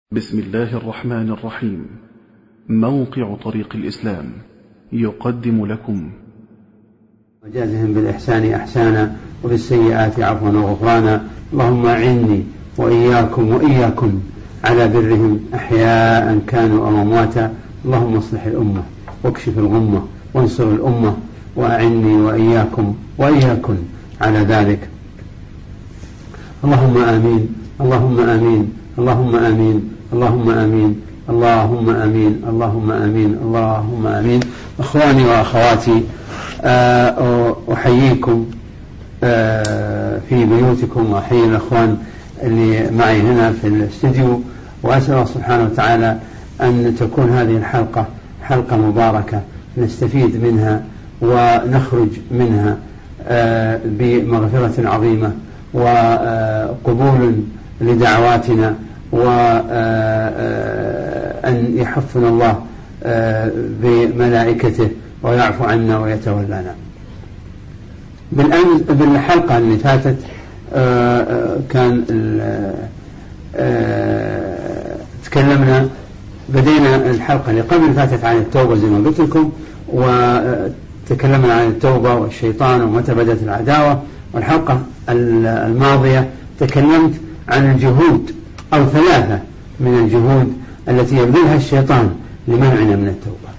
بسم الله الرحمن الرحيم. موقع طريق الإسلام يقدم لكم وجازهم بالإحسان إحسانا وبالسيئات عفوا وغفرانا. اللهم أعني وإياكم وإياكم على برهم أحياء كانوا أو أمواتا. اللهم اصلح الأمة واكشف الغمة وانصر الأمة وأعني وإياكم وإياكم على ذلك. اللهم آمين اللهم آمين اللهم آمين اللهم آمين اللهم آمين اللهم آمين اللهم آمين. أخواني وأخواتي، أحييكم في بيوتكم وأحيي الأخوان اللي معي هنا في الاستديو، وأسأل الله سبحانه وتعالى أن تكون هذه الحلقة حلقة مباركة نستفيد منها ونخرج منها بمغفرة عظيمة وقبول لدعواتنا، وأن يحفنا الله بملائكته ويعفو عنا ويتولانا. بالحلقة اللي فاتت كان تكلمنا، بدينا الحلقة اللي قبل فاتت عن التوبة زي ما قلت لكم، وتكلمنا عن التوبة والشيطان ومتى بدأت العداوة. والحلقة الماضية تكلمت عن الجهود أو 3 من الجهود التي يبذلها الشيطان لمنعنا من التوبة.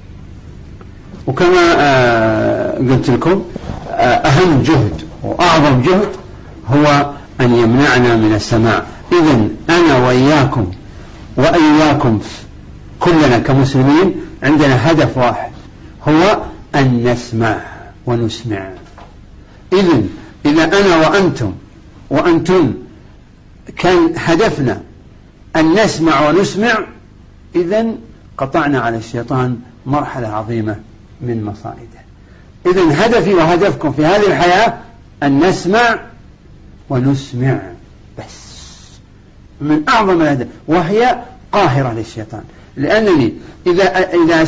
وكما قلت لكم أهم جهد وأعظم جهد هو أن يمنعنا من السماع. إذن أنا وإياكم وإياكم كلنا كمسلمين عندنا هدف واحد، هو أن نسمع ونسمع. إذن إذا أنا وأنتم كان هدفنا أن نسمع ونسمع، إذن قطعنا على الشيطان مرحلة عظيمة من مصائده. إذن هدفي وهدفكم في هذه الحياة أن نسمع ونسمع بس، من أعظم الهدف، وهي قاهرة للشيطان. لأنني إذا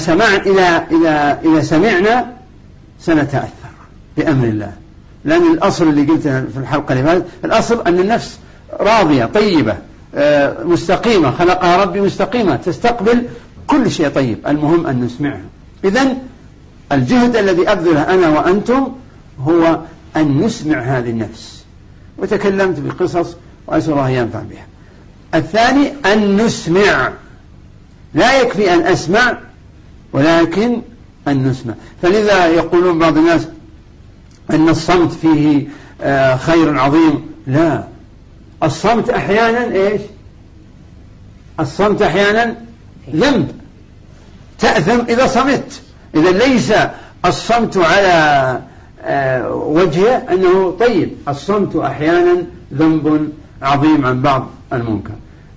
سمعنا سنتأثر بأمر الله. لأن الأصل اللي قلته في الحلقة اللي فاتت، الأصل أن النفس راضية طيبة مستقيمة، خلقها ربي مستقيمة تستقبل كل شيء طيب، المهم أن نسمعها. إذن الجهد الذي أبذله أنا وأنتم هو أن نسمع هذه النفس، وتكلمت بقصص وأسأل الله ينفع بها. الثاني أن نسمع، لا يكفي أن أسمع ولكن أن نسمع. فلذا يقولون بعض الناس أن الصمت فيه خير عظيم. لا، الصمت أحيانا إيش؟ الصمت أحيانا ذنب، تأثم إذا صمت. إذا ليس الصمت على وجهه أنه طيب، الصمت أحيانا ذنب عظيم عن بعض المنكر.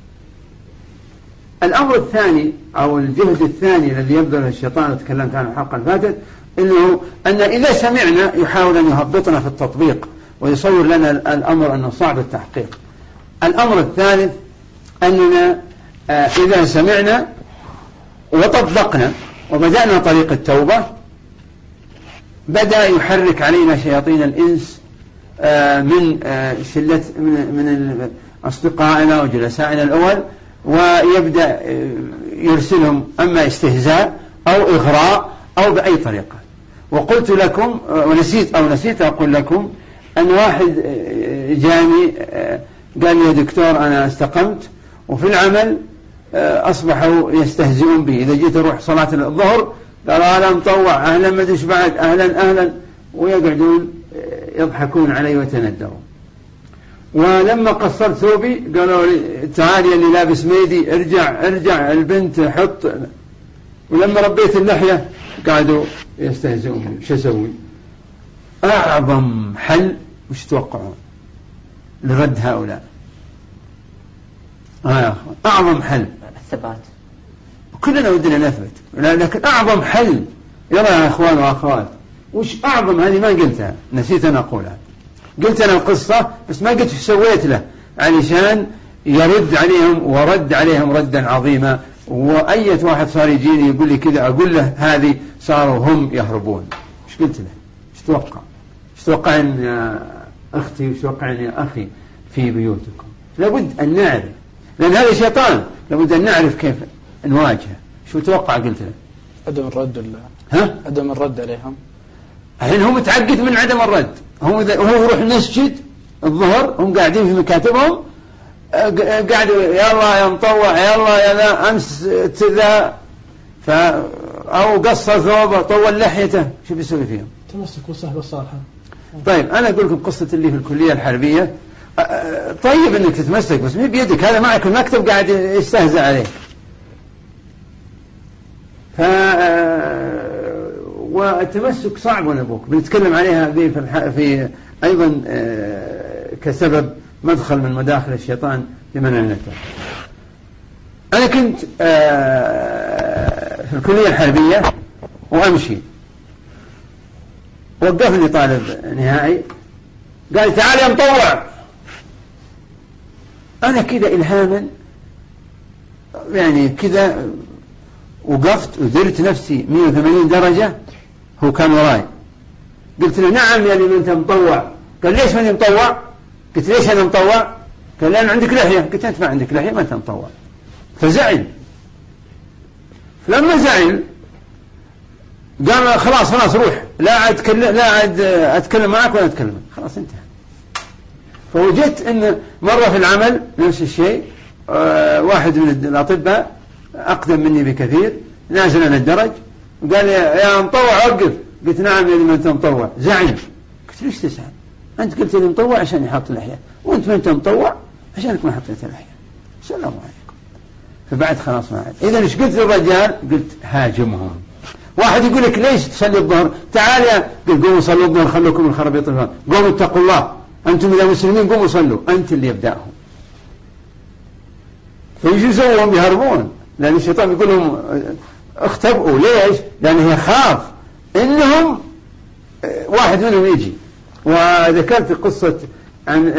الأمر الثاني أو الجهد الثاني الذي يبذله الشيطان، تكلمت عنه الحلقة الفاتت، إنه أن إذا سمعنا يحاول أن يهبطنا في التطبيق ويصور لنا الأمر أنه صعب التحقيق. الأمر الثالث أننا إذا سمعنا وطبقنا وبدأنا طريق التوبة، بدأ يحرك علينا شياطين الإنس من شلة من أصدقائنا وجلسائنا الأول، ويبدأ يرسلهم أما استهزاء أو إغراء أو بأي طريقة. وقلت لكم ونسيت أقول لكم أن واحد جاني قال لي: يا دكتور أنا استقمت، وفي العمل أصبحوا يستهزئون بي. إذا جيت أروح صلاة الظهر قالوا: أهلا مطوع، أهلا مدش بعد، أهلا، ويقعدون يضحكون علي ويتندرون. ولما قصرت ثوبي قالوا لي: تعال يا اللي لابس ميدي، ارجع البنت حط. ولما ربيت اللحية قعدوا يستهزئون. شو أسوي؟ أعظم حل وش توقعون لرد هؤلاء؟ أعظم حل الثبات. كلنا ودنا نثبت، لكن أعظم حل، يلا يا أخوان وأخوات، وش أعظم؟ هذه ما قلتها، نسيت أن أقولها. قلت أنا القصة بس ما قلت سويت له علشان يرد عليهم، ورد عليهم ردا عظيما. وأية واحد صار يجيني يقول لي كذا أقول له هذه، صاروا هم يهربون. ايش قلت له؟ ايش توقعين يا أختي، وش توقعين يا أخي في بيوتكم؟ لابد أن نعرف، لأن هذا شيطان لابد أن نعرف كيف نواجهه. شو توقع قلت له؟ عدم الرد عدم الرد عليهم. الحين هو متعقد من عدم الرد، هو يروح المسجد الظهر، هم قاعدين في مكاتبهم قاعدوا يلا يا مطوع يلا يا لا أمس تذا أو قص ثوبه طول لحيته، شو بيسوي فيهم؟ تمسك بالصحبة الصالحة. طيب أنا أقول لكم قصة اللي في الكلية الحربية. طيب إنك تتمسك بس مو بيدك، هذا معك المكتب قاعد يستهزأ عليك. والتمسك صعب ونبوك بنتكلم عليها في أيضا كسبب مدخل من مداخل الشيطان لمنع النكبة. أنا كنت في الكلية الحربية وأمشي، وقفني طالب نهائي قال تعال يا مطوع. أنا كذا إلهاما يعني كذا وقفت ودرت نفسي 180 درجة، هو كان وراي. قلت له نعم يا اللي أنت مطوع. قال ليش ماني مطوع؟ قلت ليش أنا مطوع؟ قال لأن عندك لحية. قلت أنت ما عندك لحية ما أنت مطوع. فزعل. لما زعل قال خلاص روح، لا عاد أتكلم معك ولا أتكلم، خلاص انتهى. فوجدت أن مرة في العمل نفس الشيء، واحد من الأطباء أقدم مني بكثير نازل عن الدرج وقال يا مطوع وقف. قلت نعم يا ما أنت مطوع. زعل. قلت ليش تزعل؟ أنت قلت لي مطوع عشان يحط لحية، وأنت ما أنت مطوع عشانك ما حطيت لحية. السلام عليكم. فبعد خلاص ما عاد. إذا إيش قلت للرجال؟ قلت هاجمهم. واحد يقول لك ليش تصلي الظهر؟ تعال يا قل قوموا صلوا الظهر خلوكم من خرابيط الفن، قوموا اتقوا الله أنتم إذا مسلمين قوموا صلوا. أنت اللي يبدأهم. فيجوا يسوون يهربون، لأن الشيطان يقول لهم اختبئوا. ليش؟ لأنه يخاف إنهم واحد منهم يجي. وذكرت قصة عن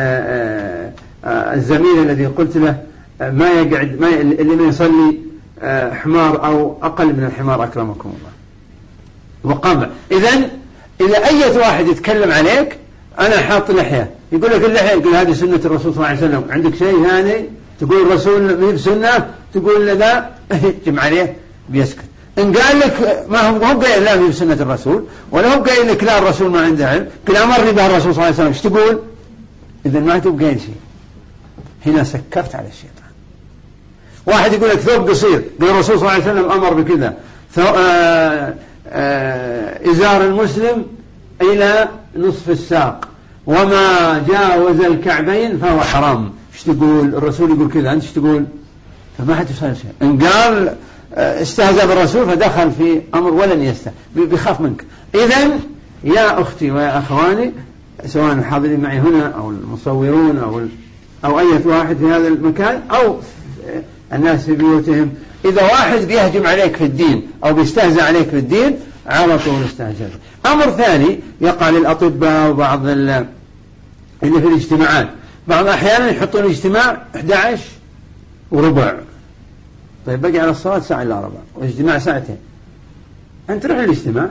الزميل الذي قلت له ما يقعد اللي ما يصلي حمار أو أقل من الحمار أكرمكم الله. وقام. إذا أي واحد يتكلم عليك أنا حاط لحية يقول لك اللحية، يقول هذه سنة الرسول صلى الله عليه وسلم، عندك شيء ثاني تقول الرسول مين بسنة تقول لا جمع عليه بيسكت. إن قال لك ما هو قايل لا في سنة الرسول، ولا هو قايل لك لا الرسول ما عنده علم، كل أمرني به الرسول صلى الله عليه وسلم، ايش تقول؟ إذا ما تبقى قايل شيء. هنا سكرت على الشيطان. واحد يقول لك ثوب قصير، قال الرسول صلى الله عليه وسلم أمر بكذا، إزار المسلم إلى نصف الساق وما جاوز الكعبين فهو حرام. ايش تقول؟ الرسول يقول كذا، أنت ايش تقول؟ فما حد يصير شيء. إن قال استهزأ بالرسول فدخل في أمر ولن يستهزأ، بيخاف منك. إذن يا أختي ويا أخواني سواء الحاضرين معي هنا أو المصورون أو أي واحد في هذا المكان أو الناس في بيوتهم، إذا واحد بيهجم عليك في الدين أو بيستهزأ عليك في الدين على طول استهزأ. أمر ثاني يقع للأطباء وبعض اللي في الاجتماعات، بعض أحيانا يحطون الاجتماع 11:15. طيب بقي على الصلاة ساعة إلا ربع والاجتماع ساعتين، أنت تروح الاجتماع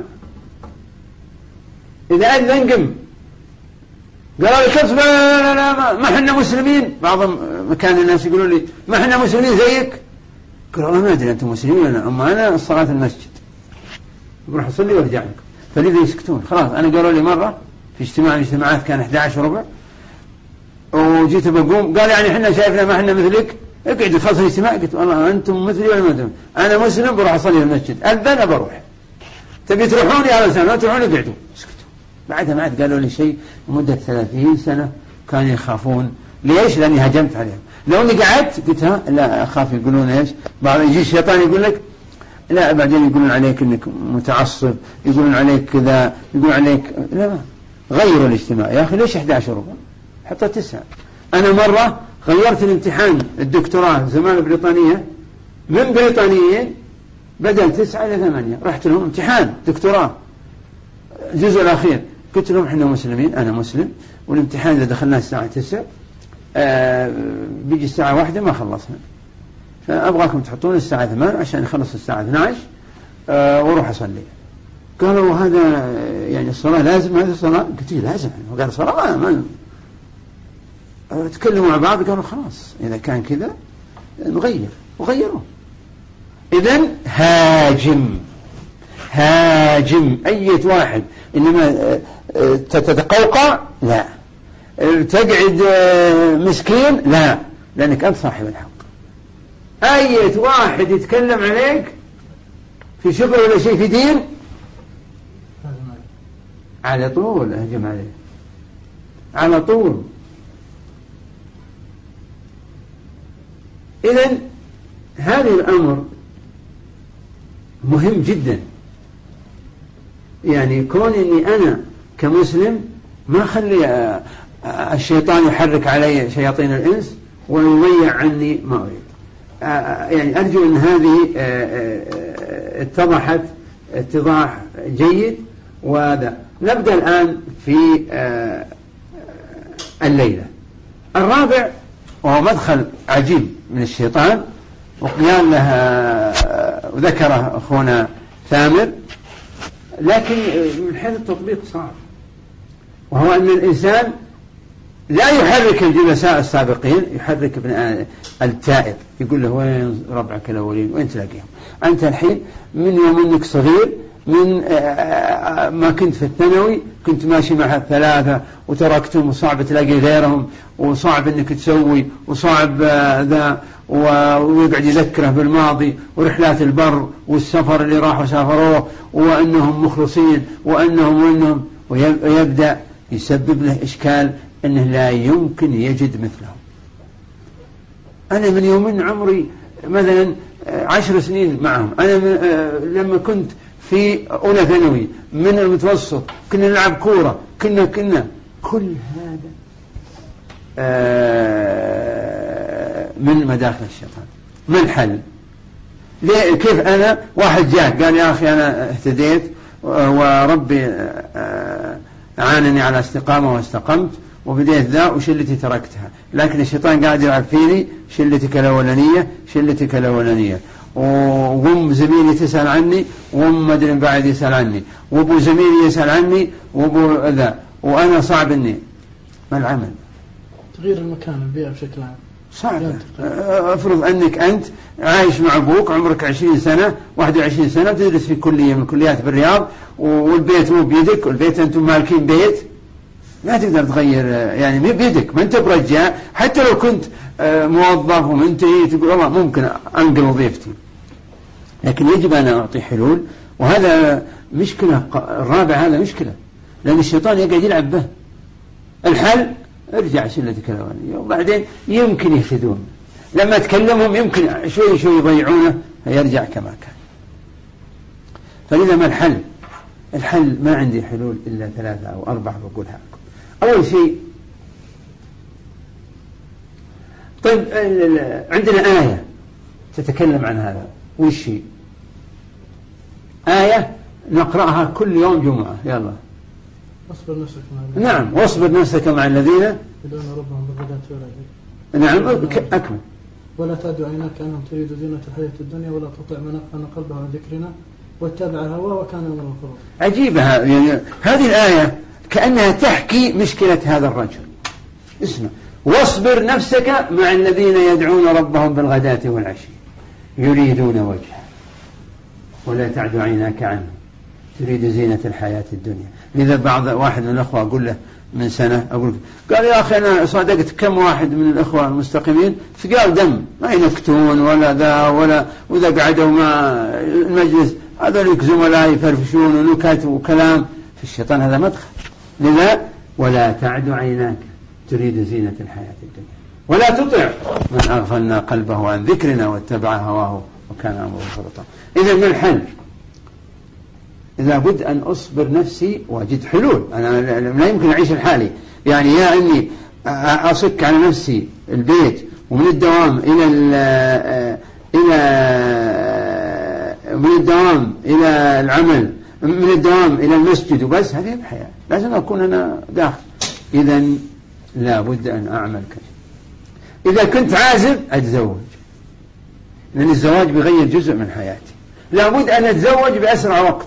إذا أذن قم. قالوا لي كيف لا ما احنا مسلمين. بعض مكان الناس يقولون لي ما احنا مسلمين زيك. قالوا والله ما أدري أنتم مسلمين أما أنا الصلاة المسجد بروح أصلي وارجع لكم. فلذا يسكتون خلاص. أنا قالوا لي مرة في اجتماع من الاجتماعات كان 11:15 وجيت بقوم قال يعني احنا شايفنا ما احنا مثلك اقعد خلص الاجتماع. قلت والله أنتم مثلي ولا ما أنتم؟ أنا مسلم بروح أصلي في المسجد، أذن بروح. تبي تروحون يا رجال لا تروحون اقعدوا. سكتوا. بعدها ما عاد قالوا لي شيء مدة 30 سنة كانوا يخافون. ليش؟ لأني هجمت عليهم. لو أني قعدت قلت لا أخاف يقولون إيش، بعض يجي الشيطان يقول لك لا بعدين يقولون عليك إنك متعصب، يقولون عليك كذا، يقولون عليك لا. غيروا الاجتماع يا أخي. ليش 11:15 حتى 9؟ أنا مرة غيرت الامتحان الدكتوراه زمان بريطانية من بريطانيين بدل 9 إلى 8. رحت لهم امتحان دكتوراه الجزء الأخير قلت لهم احنا مسلمين، أنا مسلم، والامتحان إذا دخلناه الساعة 9 بيجي الساعة 1 ما خلصنا، فأبغاكم تحطون الساعة 8 عشان يخلص الساعة 12 وروح أصلي. قالوا هذا يعني الصلاة لازم؟ هذه الصلاة؟ قلت لازم. قال صلاة ما تكلموا مع بعض. قالوا خلاص إذا كان كذا نغير وغيره. إذن هاجم أي واحد، إنما تتقوقع لا، تقعد مسكين لا، لأنك أنت صاحب الحق. أي واحد يتكلم عليك في شغل ولا شيء في دين على طول أهجم عليه على طول. إذن هذا الأمر مهم جدا، يعني كون أني أنا كمسلم ما أخلي الشيطان يحرك علي شياطين الإنس ويضيع عني ما أريد. يعني أرجو أن هذه اتضحت اتضاح جيد. وهذا نبدأ الآن في الليلة. الرابع وهو مدخل عجيب من الشيطان وقيام لها وذكره أخونا ثامر، لكن من حيث التطبيق صعب، وهو أن الإنسان لا يحرك الجلساء السابقين، يحرك ابن التائب، يقول له وين ربعك الأولين وين تلاقيهم؟ أنت الحين من يوم أنك صغير، من ما كنت في الثانوي كنت ماشي مع الثلاثة وتركتهم، وصعب تلاقي غيرهم، وصعب أنك تسوي، وصعب ذا، ويقعد يذكره بالماضي ورحلات البر والسفر اللي راحوا سافروه وأنهم مخلصين وأنهم ويبدأ يسبب له إشكال أنه لا يمكن يجد مثلهم. أنا من يومين عمري مثلا 10 سنين معهم، أنا لما كنت في أولى ثانوي من المتوسط كنا نلعب كورة، كنا كل هذا من مداخل الشيطان. ما الحل؟ كيف أنا واحد جاء قال يا أخي أنا اهتديت وربي عانني على استقامة واستقمت وبديت ذا وشلتي تركتها، لكن الشيطان قاعد يلعب فيني شلتك الأولانية، وأم زميلي تسأل عني، وأم مدري بعد يسأل عني، وأبو زميلي يسأل عني، وأبو ذا، وأنا صعب إني. ما العمل؟ تغيير المكان، البيئة بشكل عام صعب. أفرض أنك أنت عايش مع أبوك عمرك 20 سنة 21 سنة تدرس في كلية من الكليات بالرياض، والبيت مو بيدك، والبيت أنتم مالكين بيت، ما تقدر تغير، يعني مو بيدك، ما أنت برجع. حتى لو كنت موظف ومنتهي تقول والله ممكن أنقل وظيفتي، لكن يجب أن أعطي حلول. وهذا مشكلة. الرابع هذا مشكلة، لأن الشيطان يقعد يلعب به. الحل ارجع شلتك الأولانية، وبعدين يمكن يهتدون. لما تكلمهم يمكن شوي يضيعونه فيرجع كما كان. فلذا ما الحل؟ الحل ما عندي حلول إلا 3 أو 4 بقولها لكم. أول شيء، طيب عندنا آية تتكلم عن هذا. وش هي؟ آية نقرأها كل يوم جمعة. يلا. واصبر نفسك مع نعم، واصبر نفسك مع الذين يدعون ربهم بالغداة والعشي. نعم، أكمل. ولا تعد عيناك أنهم تريد زينة الحياة الدنيا ولا تطع من أغفلنا قلبه عن ذكرنا واتبع هواه وكان أمره فرطا. عجيبة يعني هذه الآية كأنها تحكي مشكلة هذا الرجل. اسمع، واصبر نفسك مع الذين يدعون ربهم بالغداة والعشي يريدون وجهه ولا تعد عيناك عنهم تريد زينة الحياة الدنيا. لذا واحد من الأخوة أقول له من سنة، قال يا أخي أنا صادقت كم واحد من الأخوة المستقيمين ثقال دم، ما ينكتون ولا ذا وإذا قعدوا مع المجلس هذولك زملاء يفرفشون ونكت وكلام في الشيطان. هذا مدخل. لذا ولا تعد عيناك تريد زينة الحياة الدنيا ولا تطع من أغفلنا قلبه عن ذكرنا واتبع هواه وكان أمره فرطا. إذا من الحل؟ لابد أن أصبر نفسي وأجد حلول. أنا لا يمكن أعيش الحالي، يعني يا أني أصك على نفسي البيت ومن الدوام من الدوام إلى العمل، من الدوام إلى المسجد وبس. هذه الحياة، لازم أكون أنا داخل. إذا لابد أن أعمل كذا. إذا كنت عازب أتزوج، لأن الزواج بيغير جزء من حياتي. لابد أن أتزوج بأسرع وقت،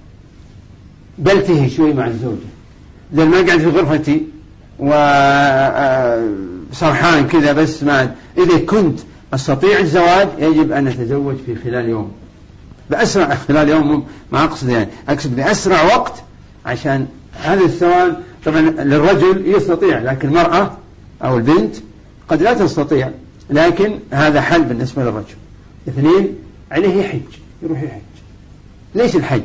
بلتهي شوي مع الزوجة، إذا ما قاعد في غرفتي وصرحان كذا بس. ما إذا كنت أستطيع الزواج يجب أن نتزوج في خلال يوم، بأسرع خلال يوم، ما أقصد يعني أقصد بأسرع وقت، عشان هذا الثوان طبعا للرجل يستطيع، لكن المرأة أو البنت قد لا تستطيع، لكن هذا حل بالنسبة للرجل. 2 عليه يحج، يروح يحج. ليش الحج؟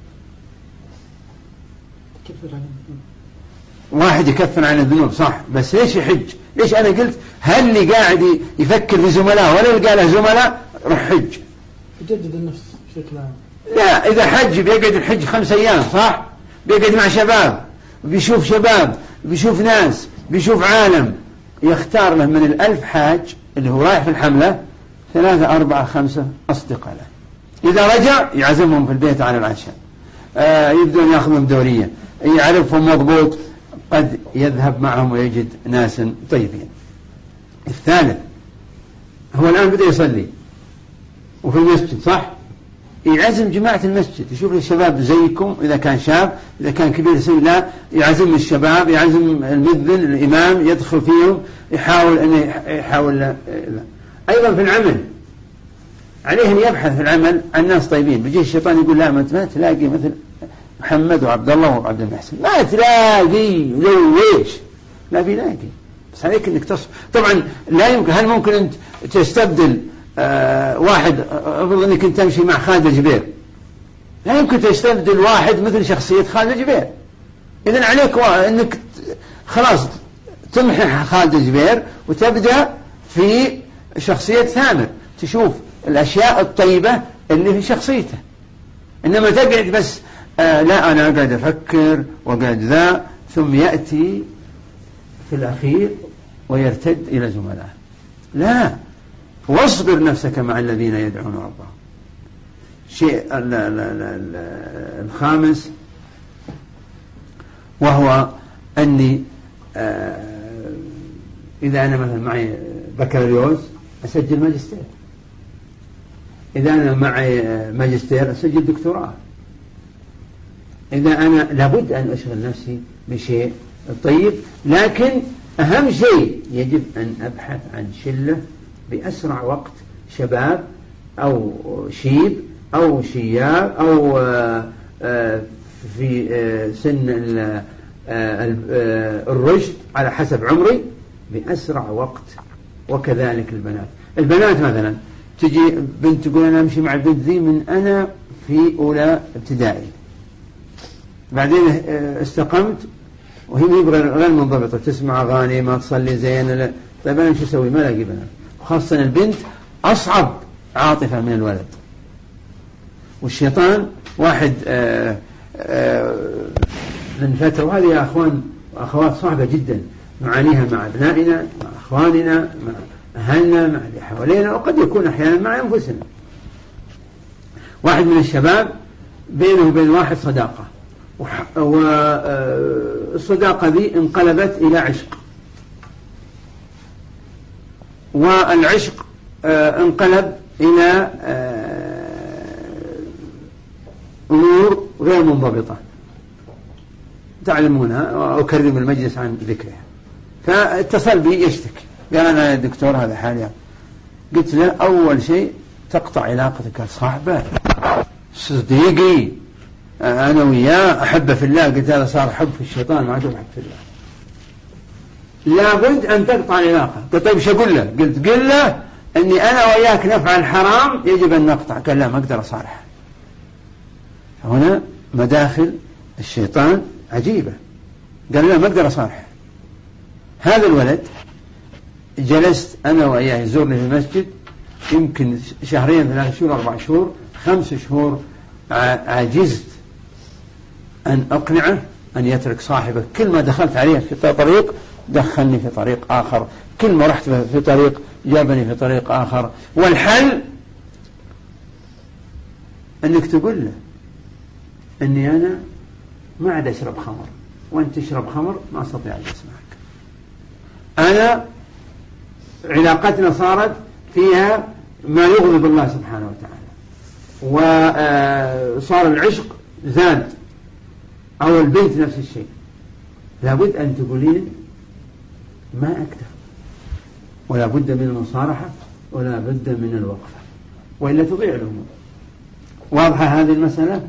واحد يكفر عن الذنوب صح، بس ليش يحج؟ ليش أنا قلت هل اللي قاعد يفكر في زملاء ولا يلقى له زملاء روح حج؟ يجدد النفس بشكل عام. لا، إذا حج بيقعد الحج 5 أيام صح، بيقعد مع شباب، بيشوف شباب، بيشوف ناس، بيشوف عالم، يختار له من 1000 حاج اللي هو رايح في الحملة 3 4 5 أصدقاء له. إذا رجع يعزمهم في البيت على العشاء، يبدون يأخذهم دورية، يعرفهم مضبوط، قد يذهب معهم ويجد ناس طيبين. الثالث هو الآن بدأ يصلي وفي المسجد صح، يعزم جماعة المسجد، يشوف الشباب زيكم، إذا كان شاب، إذا كان كبير سن لا، يعزم الشباب، يعزم المذن الإمام، يدخل فيهم، يحاول أيضا في العمل عليه أن يبحث في العمل عن ناس طيبين. بيجي الشيطان يقول لا، ما تلاقي مثل محمد وعبد الله وعبد المحسن، ما تلاقي لو ليش، لا بيلاقي، بس عليك انك تصبر. طبعا لا يمكن، هل ممكن انت تستبدل واحد، افرض انك انت تمشي مع خالد الجبير، لا يمكن تستبدل واحد مثل شخصية خالد الجبير. اذن عليك انك خلاص تمحي خالد الجبير وتبدأ في شخصية ثامر، تشوف الاشياء الطيبة اللي في شخصيته، انما تقعد بس لا أنا أقعد أفكر وقعد ذا، ثم يأتي في الأخير ويرتد إلى زملائه. لا، واصبر نفسك مع الذين يدعون ربهم. شيء الخامس وهو أني إذا أنا مثلا معي بكالوريوس أسجل ماجستير، إذا أنا معي ماجستير أسجل دكتوراه، إذا أنا لابد أن أشغل نفسي بشيء طيب. لكن أهم شيء يجب أن أبحث عن شلة بأسرع وقت، شباب أو شيب أو شياب أو في سن الرشد على حسب عمري بأسرع وقت. وكذلك البنات مثلا تجي بنت تقول أنا أمشي مع البنت ذي من أنا في أولى ابتدائي، بعدين استقمت وهي غير منضبطة، تسمع أغاني، ما تصلي زين، طيب أنا شو أسوي؟ ما لاقي بنات. خاصة البنت أصعب عاطفة من الولد. والشيطان واحد من فترة، وهذه يا أخوان وأخوات صعبة جدا نعانيها مع أبنائنا، مع أخواننا، مع أهلنا، مع اللي حوالينا، وقد يكون أحيانا مع أنفسنا. واحد من الشباب بينه وبين واحد صداقة، والصداقة ذي انقلبت إلى عشق، والعشق انقلب إلى أمور غير منضبطة تعلمونها، وأكرم المجلس عن ذكرها. فاتصل بي يشتكي، قال أنا يا دكتور هذا حاليا. قلت له أول شيء تقطع علاقتك صاحبه، صديقي أنا وياه أحبه في الله. قلت هذا صار حب في الشيطان، ما عاد حب في الله، لابد أن تقطع العلاقة. قلت طيب شو أقول له؟ قلت قل له أني أنا وياك نفعل حرام يجب أن نقطع. قال لا ما أقدر أصالحه. هنا مداخل الشيطان عجيبة. قال لا ما أقدر أصالحه. هذا الولد جلست أنا وياه يزورني في المسجد يمكن 2 3 شهور 4 شهور 5 شهور، عجزت أن أقنعه أن يترك صاحبه. كل ما دخلت عليه في طريق دخلني في طريق آخر، كل ما رحت في طريق جابني في طريق آخر. والحل أنك تقول له أني أنا ما عاد أشرب خمر، وأنت تشرب خمر ما أستطيع أن أسمعك. أنا علاقتنا صارت فيها ما يغضب الله سبحانه وتعالى، وصار العشق زاد، أو البنت نفس الشيء. لابد أن تقولين ما أكتب، ولا بد من المصارحة ولا بد من الوقفة وإلا تضيع الأمور. واضحة هذه المسألة؟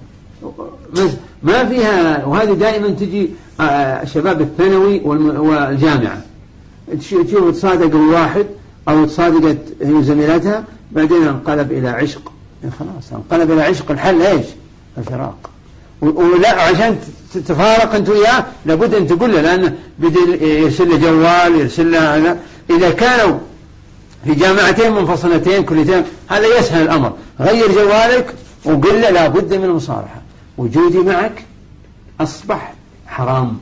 ما فيها. وهذه دائما تجي شباب الثانوي والجامعة، تشوف تصادق الواحد أو تصادقت هي زميلتها، بعدين انقلب إلى عشق. خلاص انقلب إلى عشق، الحل إيش؟ الفراق. ولا عشان تتفارق أنت وياه لابد أن تقول له، لأنه بدل يرسل له جوال، يرسل له هذا. إذا كانوا في جامعتين منفصلتين كليتين هذا يسهل الأمر، غير جوالك وقل له لابد من المصارحة. وجودي معك أصبح حرام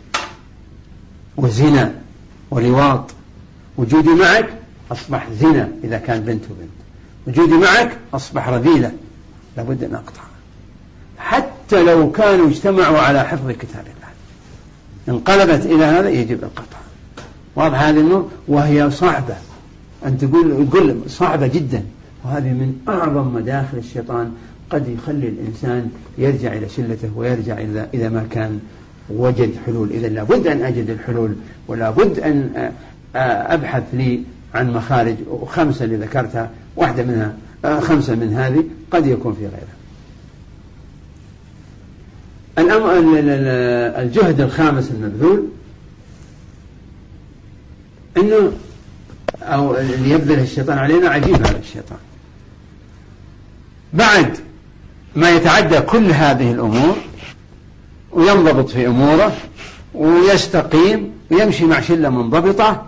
وزنا ولواط. وجودي معك أصبح زنا إذا كان بنت وبنت. وجودي معك أصبح رذيلة، لابد أن أقطع. حتى لو كانوا اجتمعوا على حفظ كتاب الله انقلبت إلى هذا يجب القطع. واضح هذه النور؟ وهي صعبة، أن تقول صعبة جدا. وهذه من أعظم مداخل الشيطان، قد يخلي الإنسان يرجع إلى شلته ويرجع إذا ما كان وجد حلول. إذا لابد أن أجد الحلول، ولابد أن أبحث لي عن مخارج. 5 اللي ذكرتها، واحدة منها 5 من هذه، قد يكون في غيرها. الجهد الخامس المبذول إنه أو اللي يبذله الشيطان علينا، عجيب هذا الشيطان. بعد ما يتعدى كل هذه الأمور وينضبط في أموره ويستقيم ويمشي مع شلة منضبطة،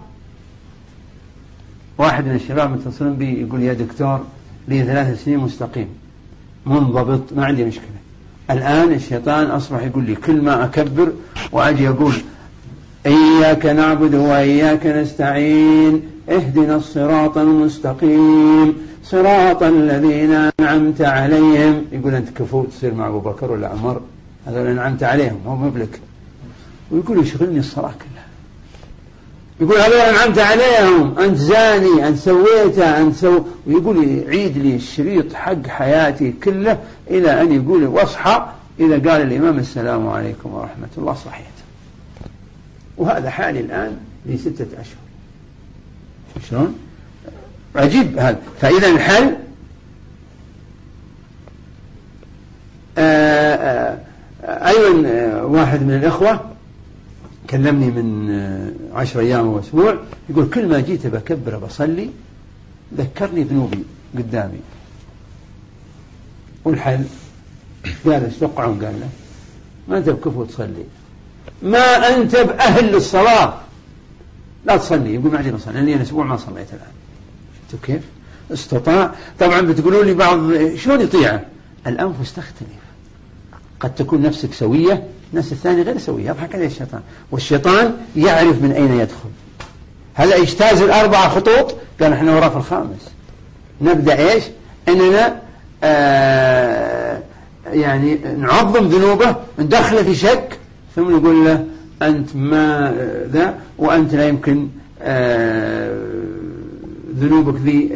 واحد من الشباب متصلين بي يقول يا دكتور لي 3 سنين مستقيم منضبط ما عندي مشكلة. الآن الشيطان أصبح يقول لي كل ما أكبر وأجي أقول إياك نعبد وإياك نستعين اهدنا الصراط المستقيم صراط الذين أنعمت عليهم. يقول أنت كفو تصير مع أبو بكر ولا عمر، هذول أنعمت عليهم هو مبلك. ويقول يشغلني الصلاة كلها، يقول هذول أنعمت عليهم، أنت زاني، أنت سويته، أنت ويقول يعيد لي الشريط حق حياتي كله إلى أن يقول واصحى إذا قال الإمام السلام عليكم ورحمة الله صحيت. وهذا حالي الآن ل6 أشهر. شلون؟ عجيب هذا. فإذا الحل أيضا واحد من الإخوة كلمني من 10 أيام وأسبوع، يقول كل ما جيت بكبر بصلي ذكرني ذنوبي قدامي. والحل قال استقعوا، قال له ما أنت بكفو تصلي، ما أنت بأهل للصلاة، لا تصلي. يقول ما عندي بصلي لأني أسبوع ما صليت الآن. شفتوا كيف استطاع؟ طبعا بتقولوا لي بعض شلون يطيعه؟ الأنفس تختلف، قد تكون نفسك سوية، نفس الثاني غير سوية. يضحك عليه الشيطان، والشيطان يعرف من أين يدخل. هلا يجتاز 4 خطوط، قال احنا وراء في الخامس. نبدأ إيش؟ أننا يعني نعظم ذنوبه، ندخله في شك، ثم نقول له أنت ما ذا، وأنت لا يمكن ذنوبك ذي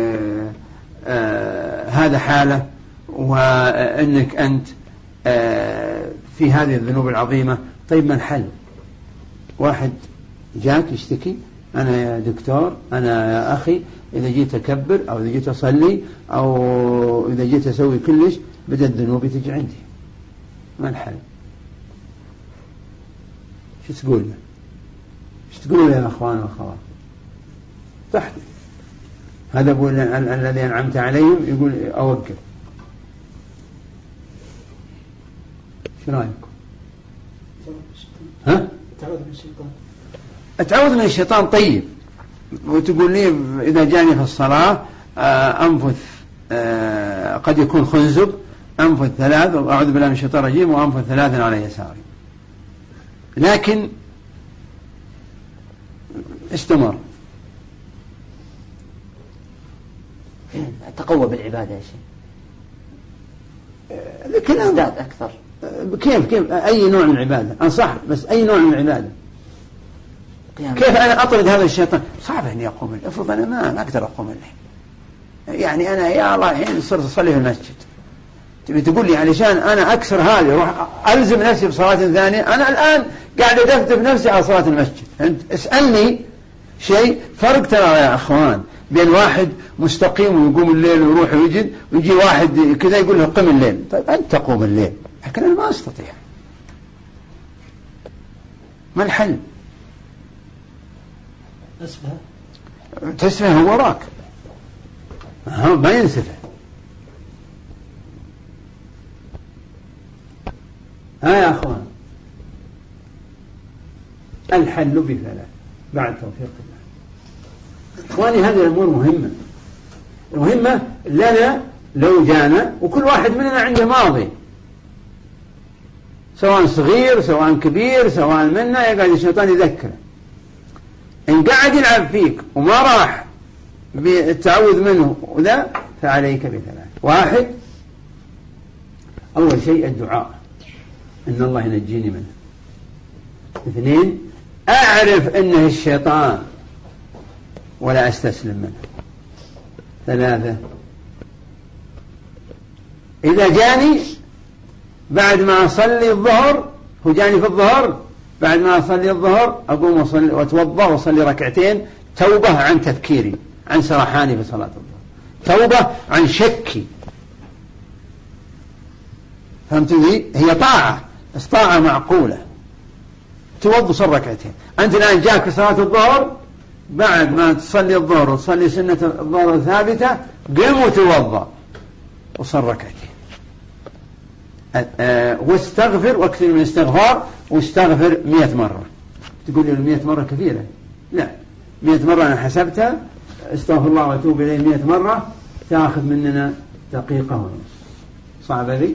هذا حالة، وأنك أنت في هذه الذنوب العظيمة. طيب ما الحل؟ واحد جاك يشتكي أنا يا دكتور، أنا يا أخي إذا جيت أكبر أو إذا جيت أصلي أو إذا جيت أسوي كلش بدأت ذنوبي تجي عندي. ما الحل؟ شو تقول له؟ شو تقول له يا أخوان وأخوات؟ تحت هذا أقول الذي أنعمت عليهم، يقول أوقف. شو رأيكم؟ ها؟ أتعوذ من الشيطان. طيب وتقول لي إذا جاني في الصلاة أنفث قد يكون خنزب، أنفث 3 وأعوذ بالله من الشيطان الرجيم وأنفث 3 على يساري. لكن استمر. تقوى بالعبادة يا شيخ، كلام ازداد أكثر. كيف أي نوع من العبادة؟ أنصح بس أي نوع من العبادة؟ كيف أنا أطرد هذا الشيطان؟ صعب أن يقوم الليل. أفرض أنا ما أقدر أقوم الليل، يعني أنا يا الله الحين صرت أصلي في المسجد، تبي تقول لي علشان أنا أكسر هذه روح ألزم نفسي بصلاة ثانية؟ أنا الآن قاعد أدفتف نفسي على صلاة المسجد. أنت اسألني شيء فرق ترى يا أخوان بين واحد مستقيم ويقوم الليل ويروح ويجد، ويجي واحد كذا يقول له قم الليل. طيب أنت تقوم الليل لكن أنا ما أستطيع، ما الحل؟ تسفه هو وراك ما ينسفه. يا أخوان الحل بثلاث بعد توفيق الله. إخواني هذه الأمور مهمة لنا لو جانا، وكل واحد مننا عنده ماضي سواء صغير سواء كبير سواء منا، يقعد الشيطان يذكره. إن قاعد يلعب فيك وما راح بالتعوذ منه وذا فعليك بثلاث. واحد، أول شيء الدعاء إن الله ينجيني منه. اثنين، أعرف إنه الشيطان ولا أستسلم منه. ثلاثة، إذا جاني بعد ما أصلي الظهر، هو جاني في الظهر، بعد ما أصلي الظهر أقوم وأتوضأ وأصلي ركعتين توبة عن تفكيري، عن سرحاني في صلاة الظهر، توبة عن شكي. فهمت لي؟ هي طاعة، بس طاعة معقولة. توضأ صلي ركعتين. أنت الآن جاك في صلاة الظهر، بعد ما تصلي الظهر وتصلي سنة الظهر ثابتة، قم وتوضأ وصلي ركعتين. واستغفر، واكثر من الاستغفار، واستغفر 100 مرة. تقول لي 100 مرة كثيرة؟ لا، 100 مرة أنا حسبتها، استغفر الله واتوب إليه 100 مرة تأخذ مننا دقيقة ونص. صعبة ذي؟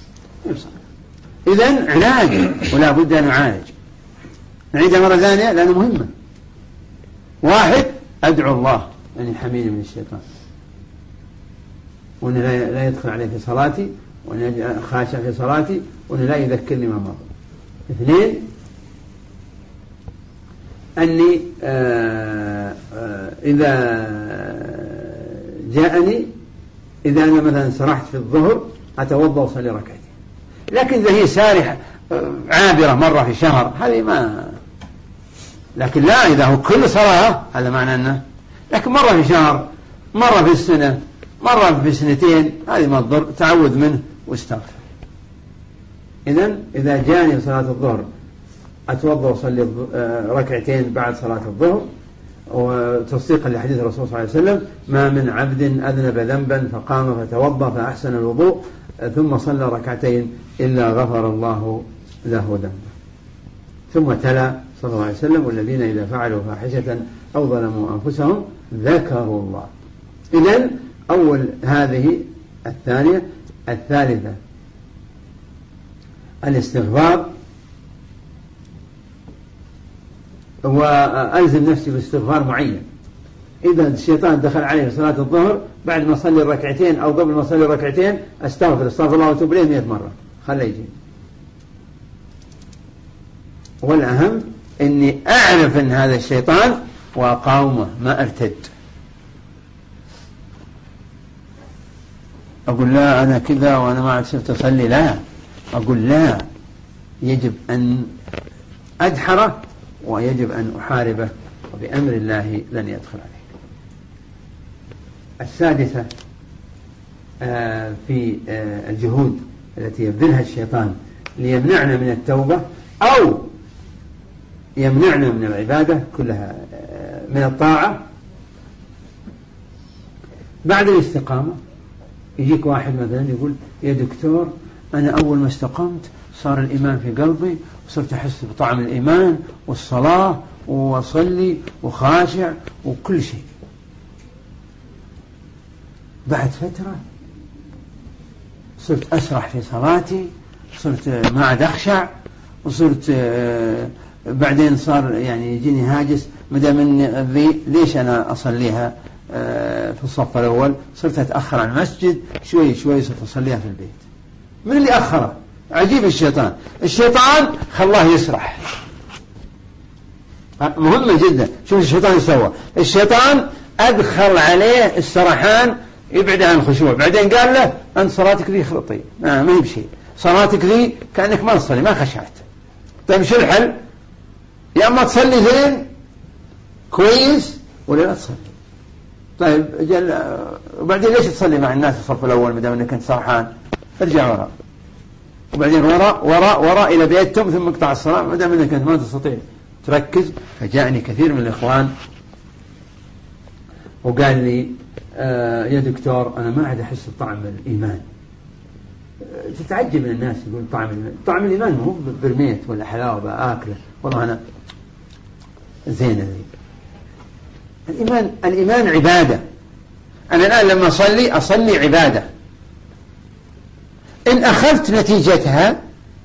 إذن علاج، ولا بد أن نعالج. نعيدها مرة ثانية لأنه مهمة. واحد، أدعو الله أن يحميني من الشيطان، وأن لا يدخل علي في صلاتي، وأن خاشع في صلاتي، وأن لا يذكرني ما مضى. اثنين، أني إذا جاءني، إذا أنا مثلا سرحت في الظهر أتوضأ وصلي ركعتين. لكن إذا هي سارحة عابرة مرة في شهر هذه ما، لكن لا، إذا هو كل صلاة هذا معنى أنه، لكن مرة في شهر، مرة في السنة، مرة في سنتين، هذه ما تضر، تعود منه واستغفر. إذن إذا جاني صلاة الظهر أتوضأ وصلي ركعتين بعد صلاة الظهر، وتصديقا لحديث الرسول صلى الله عليه وسلم: ما من عبد أذنب ذنبا فقام فتوضأ فأحسن الوضوء ثم صلى ركعتين إلا غفر الله له ذنبه. ثم تلا صلى الله عليه وسلم: والذين إذا فعلوا فاحشة أو ظلموا أنفسهم ذكروا الله. إذن أول هذه الثانية. الثالثة الاستغفار، وألزم نفسي باستغفار معين. إذا الشيطان دخل عليه في صلاة الظهر، بعد ما أصلي الركعتين أو قبل ما أصلي الركعتين أستغفر الله وأتوب إليه 100 مرة، خليه يجي. والأهم إني أعرف أن هذا الشيطان وأقاومه، ما أرتد. أقول لا أنا كذا وأنا ما عاد صرت أصلي، لا، أقول لا، يجب أن أدحره ويجب أن أحاربه، وبأمر الله لن يدخل عليه. السادسة في الجهود التي يبذلها الشيطان ليمنعنا من التوبة أو يمنعنا من العبادة كلها، من الطاعة. بعد الاستقامة يجيك واحد مثلا يقول: يا دكتور أنا أول ما استقمت صار الإيمان في قلبي، وصرت أحس بطعم الإيمان والصلاة وأصلي وخاشع وكل شيء. بعد فترة صرت أسرح في صلاتي، صرت ما عاد أخشع، وصرت بعدين صار يعني يجيني هاجس، مدام إني ليش أنا أصليها في الصف الأول، صرت أتأخر عن المسجد شوي شوي، صرت أصليها في البيت. من اللي أخره؟ عجيب الشيطان خلاه يسرح. مهمة جدا. شوف الشيطان يسوى، الشيطان أدخل عليه السرحان يبعد عن الخشوع، بعدين قال له: أنت صلاتك ذي خلطي، ما هي بشيء، صلاتك ذي كأنك ما تصلي، ما خشعت. طيب شو الحل؟ يا أما تصلي زين كويس ولا لا تصلي. طيب وبعدين ليش تصلي مع الناس الصف الأول مدام أنك أنت سرحان؟ ارجع وراء، وبعدين وراء إلى بيتهم، ثم اقطع الصلاة مدام أنك أنت ما تستطيع تركز. فجاءني كثير من الإخوان وقال لي يا دكتور أنا ما عاد أحس بطعم الإيمان. تتعجب من الناس يقول طعم الإيمان. طعم الإيمان مو برميت ولا حلاوة بأكله والله أنا زينة لي. الإيمان عبادة. أنا الآن لما أصلي عبادة، إن أخذت نتيجتها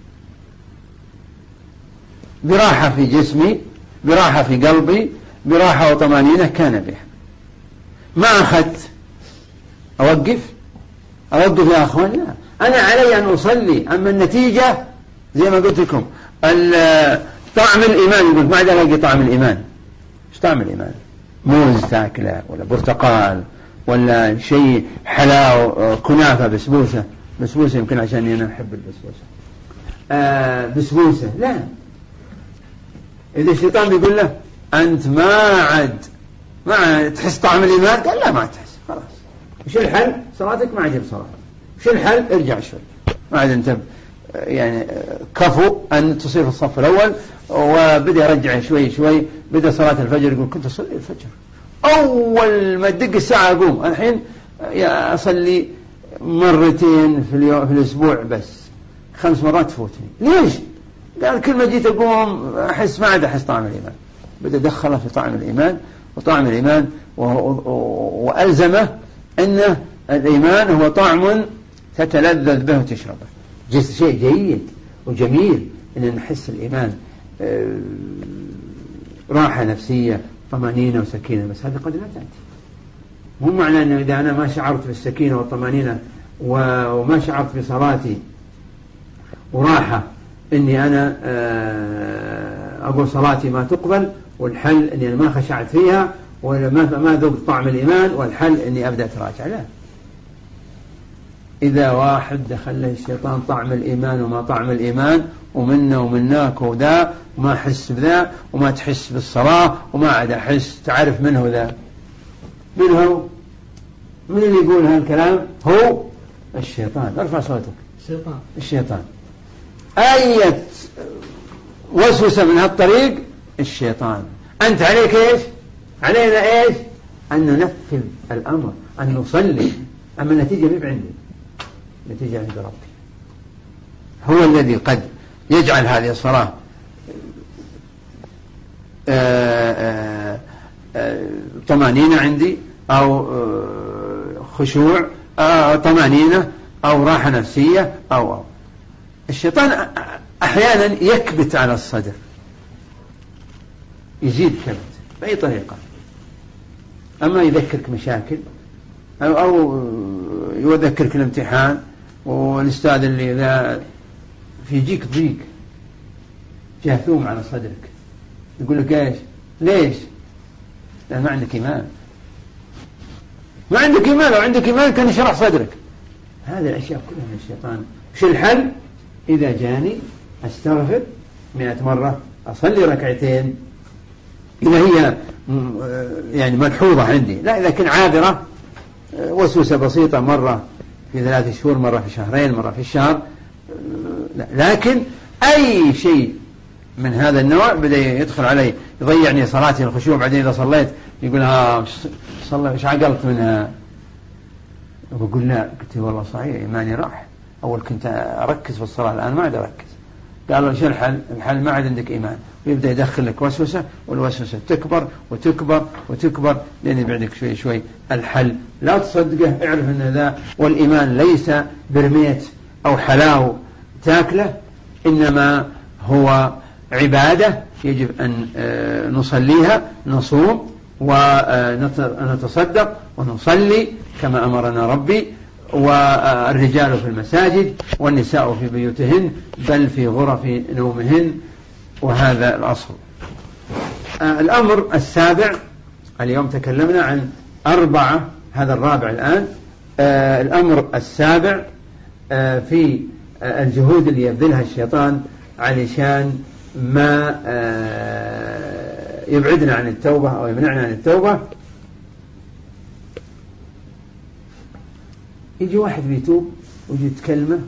براحة في جسمي، براحة في قلبي، براحة وطمانينة كان بها. ما أخذت أوقف يا أخوان، لا، أنا علي أن أصلي. أما النتيجة زي ما قلت لكم طعم الإيمان، يقول ما عاد ألاقي طعم الإيمان. إيش طعم الإيمان؟ موز تاكله ولا برتقال ولا شيء حلاوة، كنافة، بسبوسة يمكن عشان أنا أحب البسبوسة، بسبوسة، لا. إذا الشيطان بيقول له أنت ما عاد تحس طعم الإيمان، قال لا ما تحس، خلاص. وش الحل؟ صلاتك ما عجب صلاتك. وش الحل؟ ارجع شوي، ما عاد أنت يعني كفو أن تصير في الصف الأول. وبدأ يرجع شوي، بدأ صلاة الفجر يقول كنت أصلي الفجر أول ما تدق الساعة أقوم، الحين أصلي مرتين في الأسبوع بس، 5 مرات تفوتني. ليش؟ قال كل ما جيت أقوم ما عاد أحس طعم الإيمان. بدأ دخله في طعم الإيمان وطعم الإيمان، وألزمه أن الإيمان هو طعم تتلذذ به وتشربه. شيء جيد وجميل أن نحس الإيمان راحة نفسية، طمأنينة وسكينة، بس هذا قد لا تأتي. مو معنى أنه إذا أنا ما شعرت بالسكينة والطمأنينة وما شعرت بصلاتي وراحة أني أنا أقول صلاتي ما تقبل، والحل أني أنا ما خشعت فيها ولا ما ذقت طعم الإيمان، والحل أني أبدأ أتراجع. لا، إذا واحد دخل له الشيطان طعم الإيمان وما طعم الإيمان، ومنا ومناك وذا، وما أحس بذا، وما تحس بالصلاة، وما عاد أحس، تعرف منه ذا، من اللي يقول هالكلام؟ هو الشيطان. ارفع صوتك. الشيطان. أي وسوسة من هالطريق الشيطان. أنت عليك إيش؟ علينا إيش؟ أن ننفذ الأمر، أن نصلي. أما النتيجة مو عندي، النتيجة عند ربي. هو الذي قد يجعل هذه الصلاة طمأنينة عندي، أو خشوع، طمأنينة، أو راحة نفسية، أو الشيطان أحيانا يكبت على الصدر، يزيد كبت بأي طريقة. أما يذكرك مشاكل، أو يذكرك الامتحان، والأستاذ اللي ذا في جيك ضيق جاثوم على صدرك، يقول لك إيش؟ ليش؟ لأن ما عندك إيمان. ما عندك إيمان، لو عندك إيمان كان يشرح صدرك. هذه الأشياء كلها من الشيطان. وش الحل؟ إذا جاني أستغفر 100 مرة، أصلي ركعتين إذا هي يعني ملحوظة عندي. لا، إذا كان عابرة، وسوسة بسيطة، مرة في 3 شهور، مرة في شهرين، مرة في الشهر، لا. لكن أي شيء من هذا النوع بدأ يدخل علي، يضيعني صلاتي، الخشوع. بعدين إذا صليت يقول صلى إيش عقلت منها؟ بقول لا، قلت والله صحيح إيماني راح. أول كنت أركز في الصلاة، الآن ما عاد أركز. قالوا شو الحل؟ الحل ما عاد عندك إيمان. ويبدأ يدخل لك وسوسة، والوسوسة تكبر وتكبر وتكبر لين يبعدك شوي شوي. الحل لا تصدقه، اعرف أن ذا، والإيمان ليس برميت أو حلاو تاكله، إنما هو عبادة يجب أن نصليها، نصوم ونتصدق ونصلي كما أمرنا ربي، والرجال في المساجد والنساء في بيوتهن بل في غرف نومهن، وهذا الأصل. الأمر السابع، اليوم تكلمنا عن 4، هذا الرابع الآن. الأمر السابع في الجهود اللي يبذلها الشيطان علشان ما يبعدنا عن التوبة أو يمنعنا عن التوبة، يجي واحد بيتوب ويجي تكلمه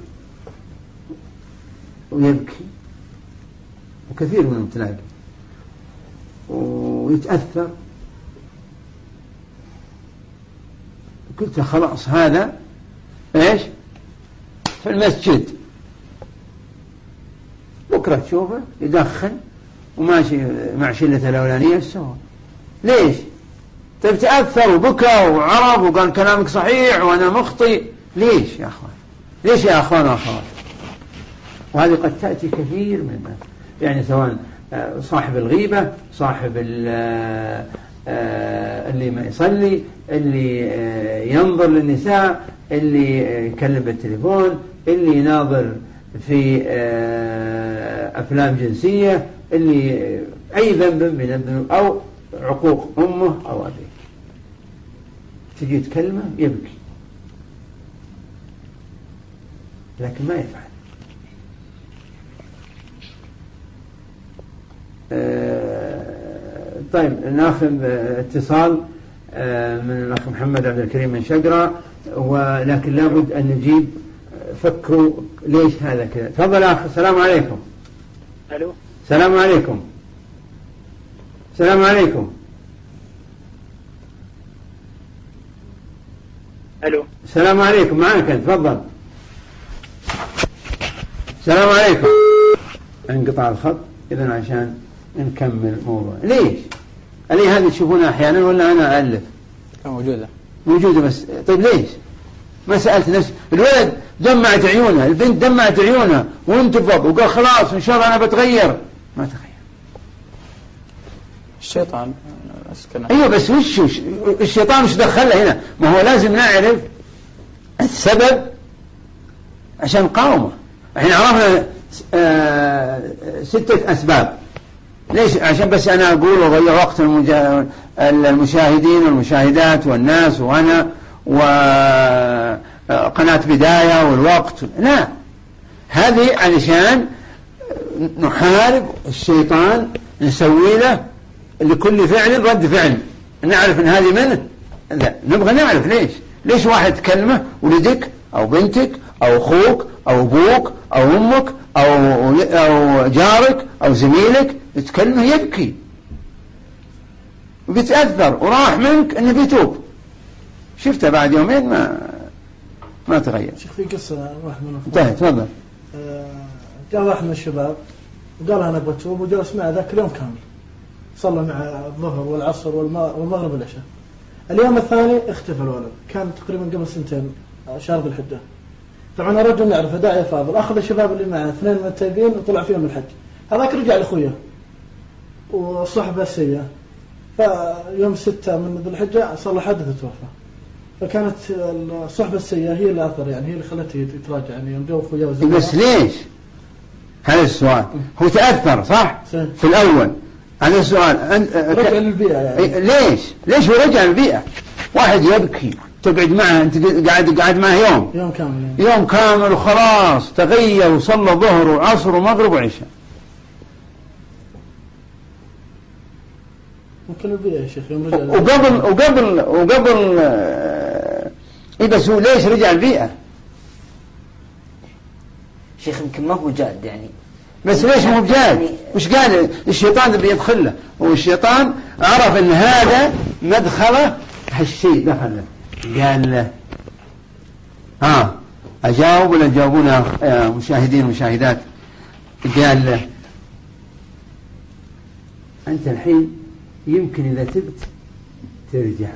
ويبكي، وكثير منهم تلاقي ويتأثر. قلت خلاص هذا ايش في المسجد، بكرة تشوفه يدخن وماشي مع شلة الأولانية سوا. ليش؟ تأثر وبكى وعرف وقال كلامك صحيح وأنا مخطئ. ليش يا أخوان؟ ليش يا أخوان وأخوات؟ وهذه قد تأتي كثير من الناس، يعني سواء صاحب الغيبة، صاحب اللي ما يصلي، اللي ينظر للنساء، اللي يكلم بالتليفون، اللي يناظر في أفلام جنسية، اللي أي ذنب من الذنوب أو عقوق أمه أو أبيه، تجي تكلمه يبكي لكن ما يفعل. طيب ناخذ اتصال من الأخ محمد عبد الكريم من شقرة، ولكن لابد أن نجيب. فكروا ليش هذا كذا. تفضل أخ. السلام عليكم. ألو. السلام عليكم. السلام عليكم. ألو. السلام عليكم. معك تفضل. السلام عليكم. انقطع الخط إذن عشان نكمل موضوع. ليش اللي هذه تشوفونها أحيانا ولا أنا ألف؟ موجودة بس. طيب ليش ما سألت نفسي؟ الولد دمعت عيونها، البنت دمعت عيونها وانتفض وقال خلاص إن شاء الله أنا بتغير. ما تغير. الشيطان أسكنه. أيوة بس وش الشيطان مش دخله هنا؟ ما هو لازم نعرف السبب عشان نقاومه. احنا عرفنا 6 أسباب. ليش؟ عشان بس أنا أقول وأضيع وقت المشاهدين والمشاهدات والناس وأنا وقناة بداية والوقت. لا، هذه علشان نحارب الشيطان، نسوي له لكل فعل رد فعل، نعرف ان هذه منه. لا، نبغى نعرف ليش واحد تكلمه ولدك أو بنتك أو أخوك أو أبوك أو أمك أو جارك أو زميلك تكلمه يبكي وبيتأثر وراح منك أنه بيتوب، شفته بعد يومين ما تغير. شيخ في قصة واحد من طيب تفضل. جاء واحد من الشباب وقال أنا بتوب، وجلس معه ذاك اليوم كامل، صلى مع الظهر والعصر والمغرب والعشاء. اليوم الثاني اختفى الولد، كان تقريبا قبل 2 شهر ذي الحجة. طبعا الرجل نعرفه داعية فاضل، أخذ الشباب اللي معه 2 من التائبين وطلع فيهم الحج. هذاك رجع لأخويه وصحبه السيئة، فيوم 6 من ذي الحجة صار حادث وتوفى. فكانت الصحبة السيئة هي اللي أثر، يعني هي اللي خلته يتراجع، يعني يوم جو أخوياه وزميله. بس ليش؟ هذا السؤال. هو تأثر صح؟ في الأول. هذا السؤال. رجع للبيئة يعني. ليش هو رجع للبيئة؟ واحد يبكي تقعد معه، أنت قاعد معه يوم كامل يعني. يوم كامل وخلاص تغير وصلى ظهر وعصر ومغرب وعشاء. ممكن البيئة يا شيخ يوم رجع وقبل بس هو ليش رجع البيئة؟ شيخ يمكن ما هو جاد يعني. بس ليش مو بجاد؟ وش قال الشيطان بيدخله؟ والشيطان عرف ان هذا مدخله هالشيء دخله، قال له أجاوب ولا تجاوبون يا مشاهدين ومشاهدات؟ قال له أنت الحين يمكن إذا تبت ترجع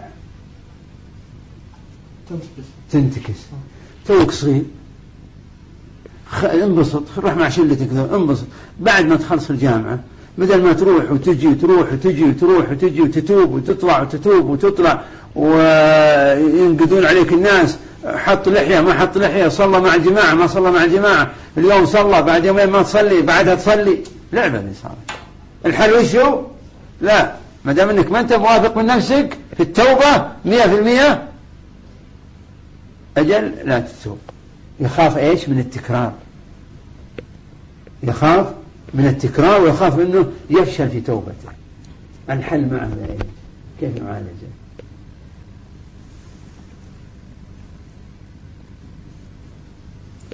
تنتكس، توك صغير، انبسط، روح مع شلتك انبسط. بعد ما تخلص الجامعة بدل ما تروح وتجي وتتوب وتطلع وتتوب وتطلع وينقدون عليك الناس، حط لحية ما حط لحية، صلى مع الجماعة ما صلى مع الجماعة، اليوم صلى بعد يومين ما تصلي بعدها تصلي. لعبة اللي صارت. الحل وشو؟ لا، ما دام انك ما انت موافق من نفسك في التوبة 100%، أجل لا تتوب. يخاف ايش؟ من التكرار، يخاف من التكرار ويخاف منه يفشل في توبته. الحل معه كيف نعالجه؟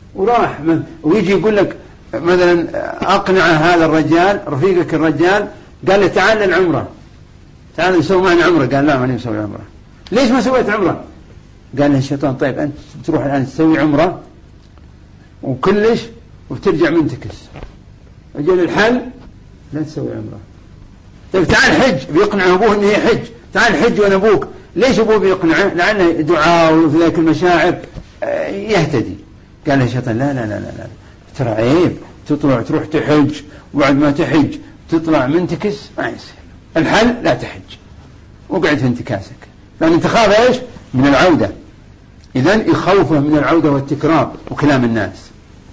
وراح ويجي يقول لك مثلا أقنع هذا الرجال رفيقك الرجال، قال له تعال للعمرة، تعال نسوي معنا عمرة. قال لا ماني مسوي عمرة. ليش ما سويت عمرة؟ قال له الشيطان طيب أنت تروح الآن تسوي عمرة وكلش وترجع منتكس، أجل الحل لا تسوي عمرة. طيب تعال حج، بيقنع أبوه أنه يحج، تعال حج وأنا أبوك. ليش أبوه بيقنعه؟ لأنه دعاء وفي ذلك المشاعر يهتدي. قال له الشيطان لا لا لا لا ترى عيب تطلع تروح تحج وبعد ما تحج تطلع منتكس، ما يصير. الحل لا تحج وقعد في انتكاسك، لأن انت خاف ايش؟ من العودة. إذن يخوفه من العودة والتكرار وكلام الناس.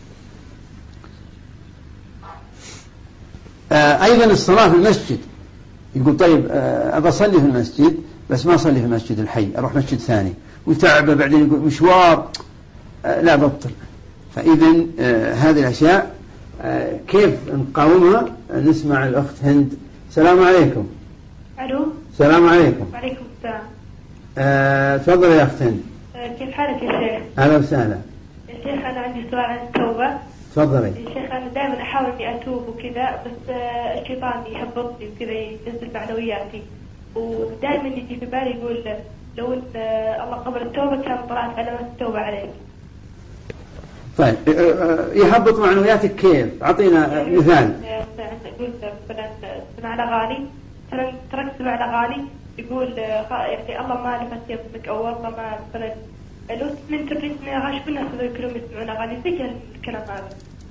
أيضا الصلاة في المسجد، يقول طيب أبى أصلي في المسجد بس ما أصلي في المسجد الحي، أروح مسجد ثاني وتعب، بعدين يقول مشوار، لا بطل. فإذن هذه الأشياء كيف نقاومها؟ نسمع الأخت هند. السلام عليكم. ألو. السلام عليكم. وعليكم السلام. تفضل يا أخت هند. كيف حالك يا شيخ؟ أهلا وسهلا. يا شيخ أنا عندي سؤال عن التوبة. تفضلي. يا شيخ أنا دائما أحاول إني أتوب وكذا، بس الشيطان يهبطني وكذا ينزل معنوياتي، ودائما يجي في بالي يقول لو إن الله قبل التوبة كان طلعت علامات التوبة عليك. طيب يهبط معنوياتك كيف؟ أعطينا مثال. يقول مثلا سمع الأغاني، تركت سمع الأغاني، يقول يعني الله ما لفت يمسك، أو والله ما مثلا لو من تريد غاش بالناس هذول كلهم يسمعون أغاني زي الكلام هذا.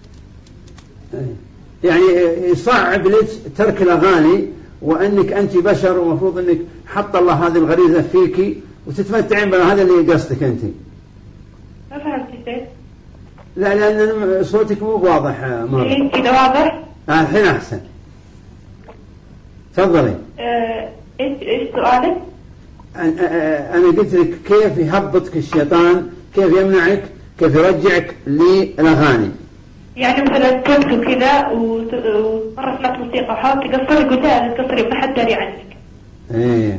يعني يصعب لك ترك الأغاني، وأنك أنت بشر ومفروض أنك حط الله هذه الغريزة فيك وتتمتعين بها، هذا اللي قصدك أنت. ما فهمت شيء. لا لأن صوتك مو واضح مرة. إيه كده واضح؟ الحين أحسن. تفضلي. إيش سؤالك؟ أنا قلت لك كيف يهبطك الشيطان، كيف يمنعك، كيف يرجعك للأغاني. يعني مثلا كنت كذا ومرة سمعت موسيقى وحاولت تقصر، يقول لا تقصري ما حد داري عنك. إيه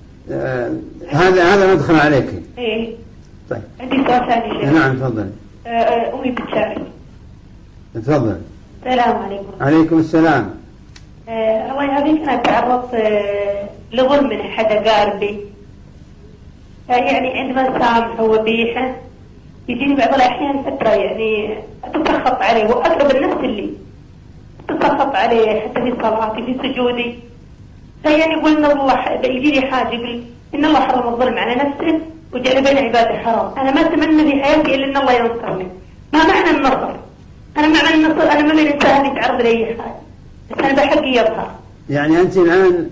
هذا ندخل عليك. إيه. طيب. عندي سؤال ثاني شيء. نعم تفضلي. أمي بتشارك. تفضل. السلام عليكم. عليكم السلام. الله يهديك، أنا تعرضت لظلم من حدا قاربي، يعني عندما سامحه وبيحه يجيني بعض الأحيان فترة يعني أتسخط عليه، وأقرب الناس اللي أتسخط عليه حتى في صلاتي في سجودي. فيعني يقول إن الله يجيني حاجة يقول إن الله حرم الظلم على نفسه وجعل بين عباده حرام. أنا ما أتمنى في حياتي إلا إن الله ينصرني. ما معنى النصر؟ أنا معنى النصر أنا ما من إنسان يتعرض لأي حاجة، بس أنا بحقي يظهر. يعني أنت الآن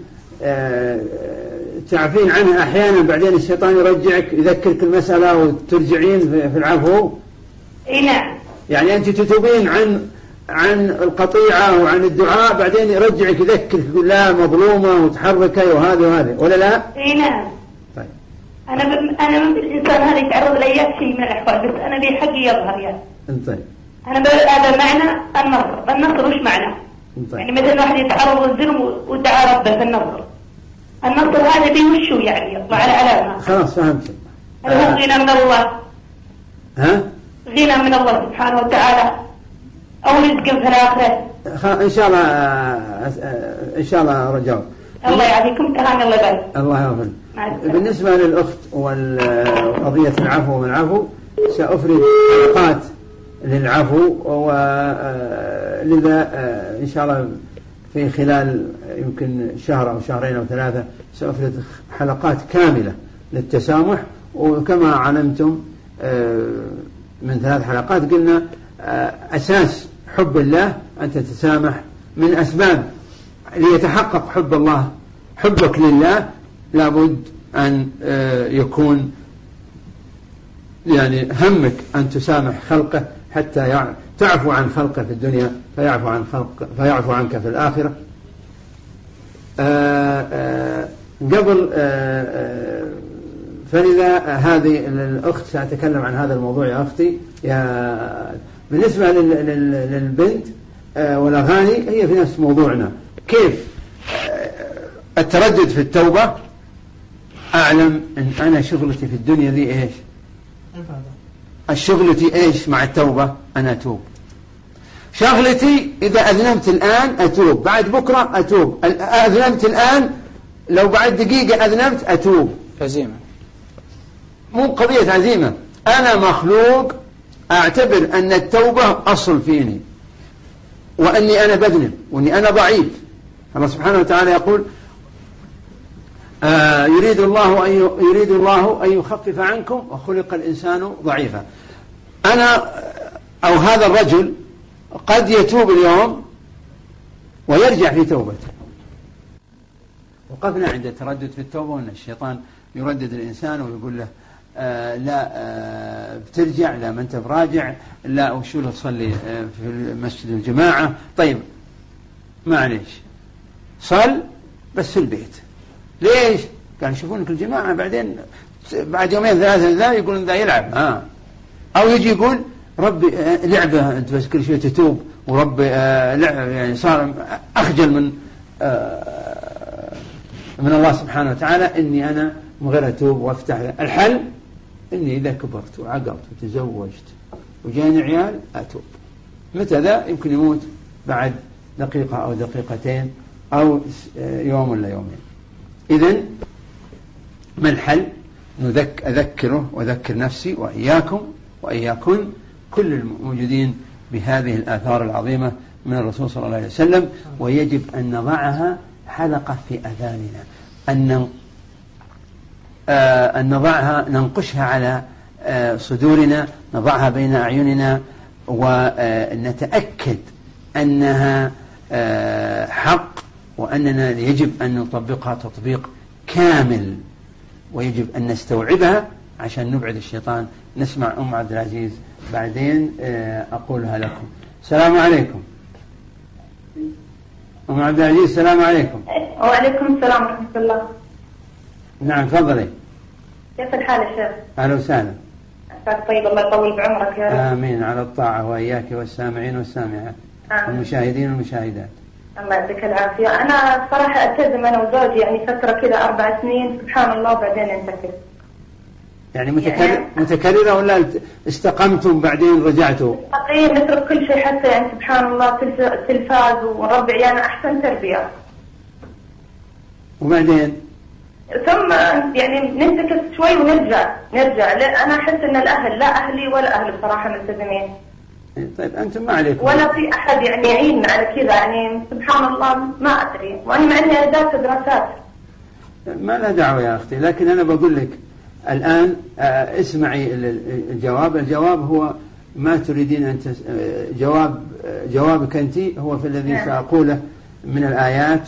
تعفين عنه أحيانا، بعدين الشيطان يرجعك يذكرك المسألة وترجعين في العفو. إيه نعم. يعني أنت تتوبين عن القطيعة وعن الدعاء، بعدين يرجعك يذكرك يقول لا مظلومة وتحركي وهذا ولا لا؟ إيه نعم. طيب. أنا ما الإنسان هذا يتعرض لأي شيء من الأحوال، بس أنا بحقي يظهر يعني. طيب. هذا معنى النصر. النصر وش معنى؟ طيب. يعني مثلا واحد يتعرض للظلم ودعا ربه في النصر. النصر هذا بيوشو يعني يطلع على علامة. خلاص فهمت. هو غنى من الله. ها؟ غنى من الله سبحانه وتعالى، أو رزق في الآخرة. إن شاء الله رجاء. الله يعافيكم، تهاني الله يبارك. الله يغفر. بالنسبة للأخت وقضية العفو والعفو، سأفرد حلقات للعفو، ولذا إن شاء الله في خلال يمكن شهر أو شهرين أو ثلاثة سأفرد حلقات كاملة للتسامح. وكما علمتم من 3 حلقات قلنا أساس حب الله أن تتسامح. من أسباب ليتحقق حب الله، حبك لله، لابد أن يكون يعني همك أن تسامح خلقه حتى تعفو عن خلقه في الدنيا فيعفو عنك في الآخرة. قبل فلذا هذه الأخت سأتكلم عن هذا الموضوع يا أختي. بالنسبة للبنت والأغاني هي في نفس موضوعنا. كيف التردد في التوبة؟ أعلم أن أنا شغلتي في الدنيا ذي إيش؟ الشغلتي إيش مع التوبة؟ أنا أتوب. شغلتي إذا أذنبت الآن أتوب، بعد بكرة أتوب، أذنبت الآن لو بعد دقيقة أذنبت أتوب. عزيمة، مو قضية عزيمة، أنا مخلوق أعتبر أن التوبة أصل فيني، وأني أنا بذنب، وأني أنا ضعيف. الله سبحانه وتعالى يقول يريد الله أن يخفف عنكم وخلق الإنسان ضعيفا. أنا أو هذا الرجل قد يتوب اليوم ويرجع في توبته. وقفنا عند تردد في التوبة، وأن الشيطان يردد الإنسان ويقول له لا بترجع، لا ما أنت براجع، لا وشو له تصلي في المسجد الجماعة. طيب معليش صل بس في البيت. ليش؟ كانوا يشوفونك الجماعة، بعدين بعد يومين ثلاثة ذا يقولون ذا يلعب أو يجي يقول ربي لعبة أنت بس كل شيء تتوب، وربي لعب يعني صار أخجل من الله سبحانه وتعالى إني أنا مغير أتوب وأفتح. الحل إني إذا كبرت وعقلت وتزوجت وجاني عيال أتوب. متى ذا؟ يمكن يموت بعد دقيقة أو دقيقتين أو يوم ولا يومين. إذن ما الحل؟ أذكره وأذكر نفسي وإياكم وإياكن كل الموجودين بهذه الآثار العظيمة من الرسول صلى الله عليه وسلم، ويجب أن نضعها حلقة في أذاننا، أن نضعها ننقشها على صدورنا، نضعها بين أعيننا، ونتأكد أنها حق، وأننا يجب أن نطبقها تطبيق كامل، ويجب أن نستوعبها عشان نبعد الشيطان. نسمع أم عبد العزيز بعدين أقولها لكم. السلام عليكم أم عبد العزيز. السلام عليكم. وعليكم السلام ورحمة الله. نعم تفضلي. كيف الحال يا شيخ؟ أهلا وسهلا. عساك طيب، الله يطول بعمرك يا رب. آمين على الطاعة وإياك والسامعين والسامعات والمشاهدين والمشاهدات. الله يعطيك العافية. أنا صراحة ألتزم أنا وزوجي يعني فترة كذا 4 سنين سبحان الله، بعدين انتكس. يعني متكررة ولا استقمتم بعدين رجعتوا؟ تقريبا نترك كل شيء، حتى يعني سبحان الله تلفاز ونربي عيالنا أحسن تربية. وبعدين ثم يعني ننتكس شوي ونرجع. لا أنا أحس إن الأهل لا أهلي ولا أهل بصراحة ملتزمين. طيب أنتم ما عليكم ولا في أحد يعني يعيننا على كذا، يعني سبحان الله ما أدري، وأنا مع إني أدرس دراسات. ما لا دعوة يا أختي، لكن أنا بقول لك الآن اسمعي الجواب هو ما تريدين أن جوابك أنت هو في الذي سأقوله من الآيات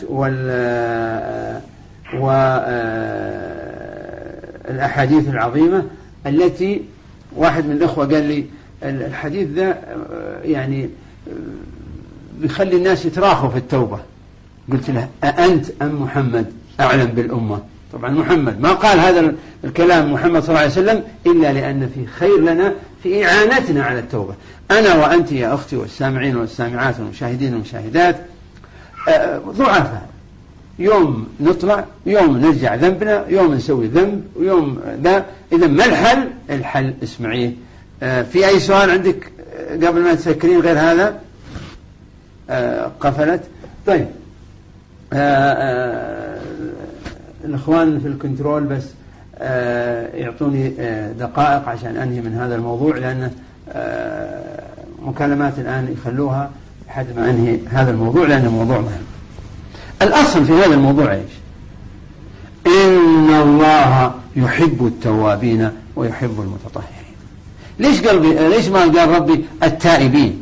والأحاديث العظيمة التي واحد من الأخوة قال لي الحديث ذا يعني بيخلي الناس يتراخوا في التوبة. قلت له أأنت أم محمد أعلم بالأمة؟ طبعا محمد ما قال هذا الكلام محمد صلى الله عليه وسلم إلا لأن في خير لنا في إعانتنا على التوبة. أنا وأنت يا أختي والسامعين والسامعات والمشاهدين والمشاهدات ضعفاء، يوم نطلع يوم نرجع ذنبنا، يوم نسوي ذنب ويوم ذا. إذا ما الحل؟ الحل اسمعيه. في أي سؤال عندك قبل ما تسكرين غير هذا؟ قفلت. طيب الإخوان في الكنترول بس يعطوني دقائق عشان أنهي من هذا الموضوع، لأن مكالمات الآن يخلوها لحد ما أنهي هذا الموضوع، لأنه موضوع مهم. الأصل في هذا الموضوع إيش؟ إن الله يحب التوابين ويحب المتطهرين. ليش ما قال ربي التائبين؟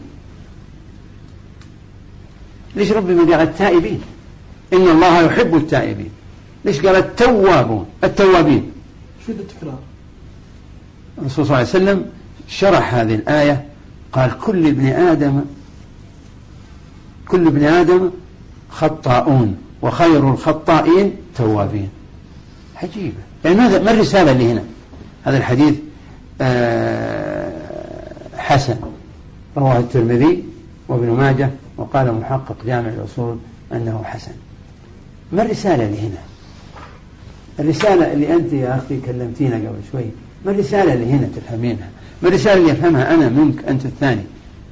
ليش ربي ما قال التائبين؟ إن الله يحب التائبين. ليش قال التوابين؟ شو التكرار؟ الرسول صلى الله عليه وسلم شرح هذه الآية، قال كل ابن آدم خطاؤون وخير الخطائين توابين. عجيبة. يعني ما الرسالة اللي هنا؟ هذا الحديث حسن، رواه الترمذي وابن ماجه، وقال محقق جامع الأصول أنه حسن. ما الرسالة اللي هنا؟ الرسالة اللي أنت يا أختي كلمتينا قبل شوي، ما الرسالة اللي هنا تفهمينها؟ بالرسالة اللي أفهمها أنا منك أنت الثاني،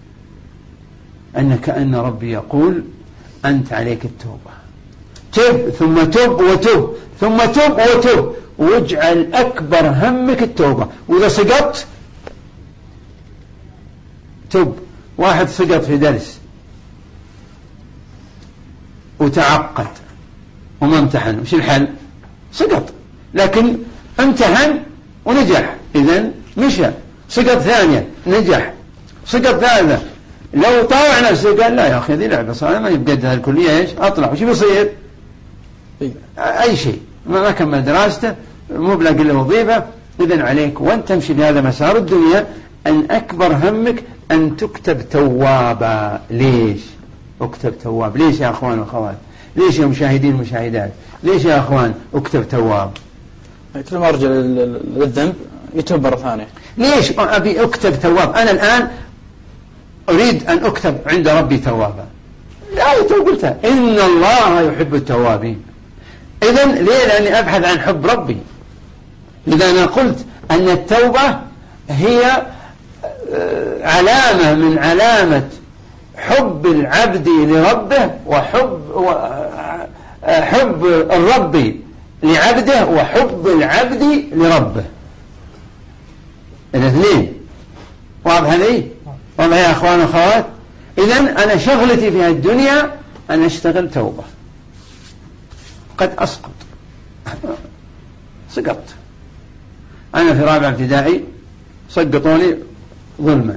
أن كأن ربي يقول أنت عليك التوبة، تب ثم تب وتب ثم تب وتب، واجعل أكبر همك التوبة. وإذا سقطت تب. واحد سقط في درس وتعقد وما امتحن، وش الحل؟ سقط، لكن امتحن ونجح، إذن مشى. سقط ثانية نجح، سقط ثالثة، لو طاوع نفسه قال لا يا أخي هذه لعبة صار ما يبقى هذه الكلية إيش أطلع، وش بيصير؟ أي شيء، ما كمل دراسته، مو بلاقي له وظيفة. إذن عليك وأنت تمشي بهذا مسار الدنيا أن أكبر همك أن تكتب توابا. ليش أكتب تواب؟ ليش يا أخوان وأخوات؟ ليش يا مشاهدين ومشاهدات؟ ليش يا أخوان أكتب تواب؟ كل ما أرجع للذنب يتوب مرة ثانية. ليش أبي أكتب تواب؟ أنا الآن أريد أن أكتب عند ربي توابا. لا قلتها إن الله يحب التوابين. إذن ليه؟ لأني أبحث عن حب ربي. لذا أنا قلت أن التوبة هي علامة من علامة حب العبد لربه، حب الرب لعبده، وحب العبد لربه، الاثنين. واضح لي؟ واضح يا أخوان وأخوات؟ إذن أنا شغلتي في الدنيا أن أشتغل توبة. قد أسقط، سقطت أنا في رابع ابتدائي، سقطوني ظلما،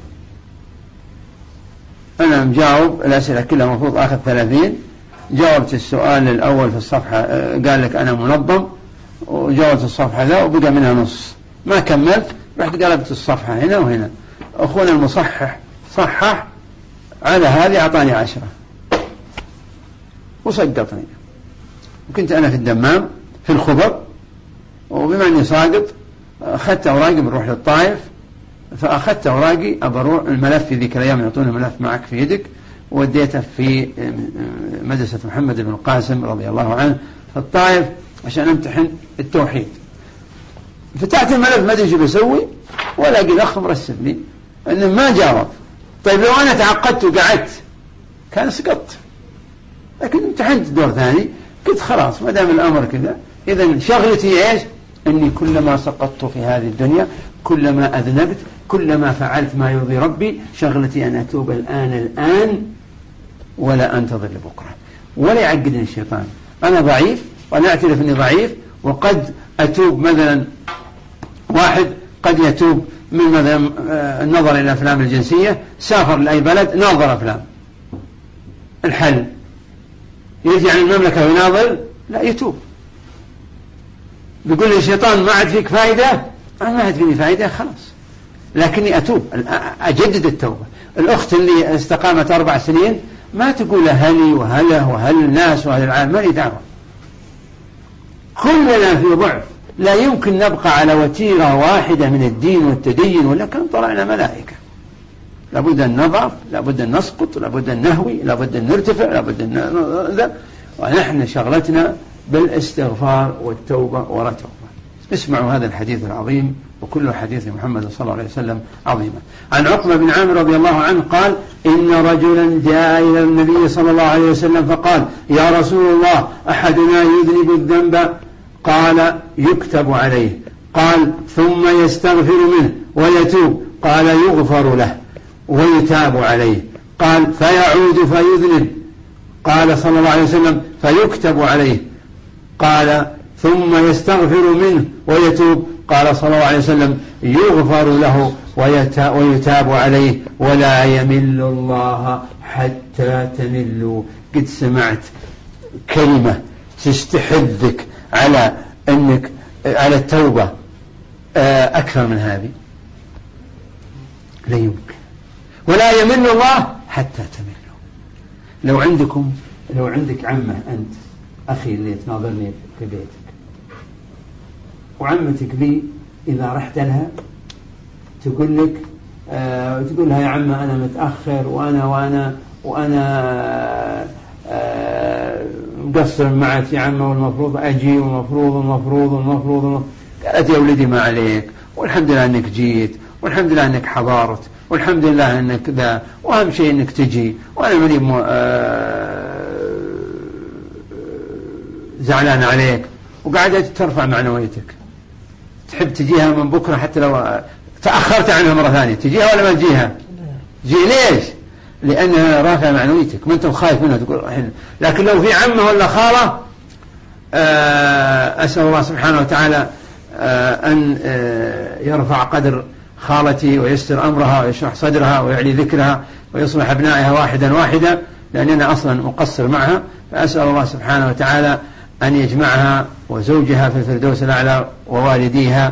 أنا مجاوب الأسئلة كلها مفروض آخذ 30، جاوبت السؤال الأول في الصفحة قال لك أنا منظم، وجاوبت الصفحة ذا وبقى منها نص، ما كملت، رحت قلبت الصفحة هنا وهنا. أخونا المصحح صحح على هذه أعطاني 10 وسقطني. وكنت أنا في الدمام في الخبر، وبما أني ساقط أخذت أوراقي بنروح للطائف، فأخذت أوراقي أبروح الملف في ذيك الأيام يعطون الملف معك في يدك، وديته في مدرسة محمد بن القاسم رضي الله عنه في الطائف عشان امتحن التوحيد. فتحت الملف ما أدري شو بسوي، ولا أجي الأخ مرسل لي أنه ما جاوب. طيب لو أنا تعقدت وقعدت كان سقطت، لكن امتحنت دور ثاني، قلت خلاص ما دام الأمر كذا. إذن شغلتي إيش؟ أني كلما سقطت في هذه الدنيا، كلما أذنبت، كلما فعلت ما يرضي ربي، شغلتي أن أتوب الآن ولا أنتظر لبكرة، ولا يعقدني الشيطان. أنا ضعيف وأنا أعترف أني ضعيف، وقد أتوب. مثلا واحد قد يتوب من مثلا النظر إلى الأفلام الجنسية، سافر لأي بلد ناظر أفلام، الحل يرجع عن المملكة ويناظر؟ لا، يتوب. بيقول لي الشيطان ما عاد فيك فائدة، أنا ما عاد فيني فائدة خلاص، لكني أتوب أجدد التوبة. الأخت اللي استقامت 4 سنين ما تقول هلي وهله وهل الناس وهل العالم، ما لي دعوة. كلنا في ضعف، لا يمكن نبقى على وتيرة واحدة من الدين والتدين، ولا كان طلعنا ملائكة. لابد أن نضعف، لابد أن نسقط، لابد أن نهوي، لابد أن نرتفع، لابد أن ونحن شغلتنا بالاستغفار والتوبة ورتوبة. اسمعوا هذا الحديث العظيم، وكل حديث محمد صلى الله عليه وسلم عظيما. عن عقبة بن عامر رضي الله عنه قال: إن رجلا جاء إلى النبي صلى الله عليه وسلم فقال: يا رسول الله، أحدنا يذنب الذنب، قال: يكتب عليه. قال: ثم يستغفر منه ويتوب، قال: يغفر له ويتاب عليه. قال: فيعود فيذنب، قال صلى الله عليه وسلم: فيكتب عليه. قال: ثم يستغفر منه ويتوب، قال صلى الله عليه وسلم: يغفر له ويتاب عليه، ولا يمل الله حتى تملوا. قد سمعت كلمة تستحثك على أنك على التوبة أكثر من هذه؟ لا يمكن. ولا يمل الله حتى تملوا. لو عندك عمة أنت أخي اللي تناظرني في بيتك، وعمتك بي إذا رحت لها تقول لك تقول لها: يا عمة أنا متأخر وأنا مقصر معك يا عمة، والمفروض أجي، والمفروض. قالت: يا ولدي ما عليك، والحمد لله أنك جيت، والحمد لله أنك حضرت، والحمد لله أنك ذا، وأهم شيء أنك تجي، وأنا ماني زعلان عليك، وقاعدة ترفع معنويتك، تحب تجيها من بكرة حتى لو تأخرت عنها مرة ثانية، تجيها ولا ما تجيها؟ جي ليش؟ لأنها رافع معنويتك، ما أنت خايف منها تقول الحين. لكن لو في عمه ولا خالة أسأل الله سبحانه وتعالى أن يرفع قدر خالتي ويستر أمرها ويشرح صدرها ويعلي ذكرها ويصلح أبنائها واحدا واحدا، لأننا أصلا مقصر معها، فأسأل الله سبحانه وتعالى أن يجمعها وزوجها في الفردوس الأعلى ووالديها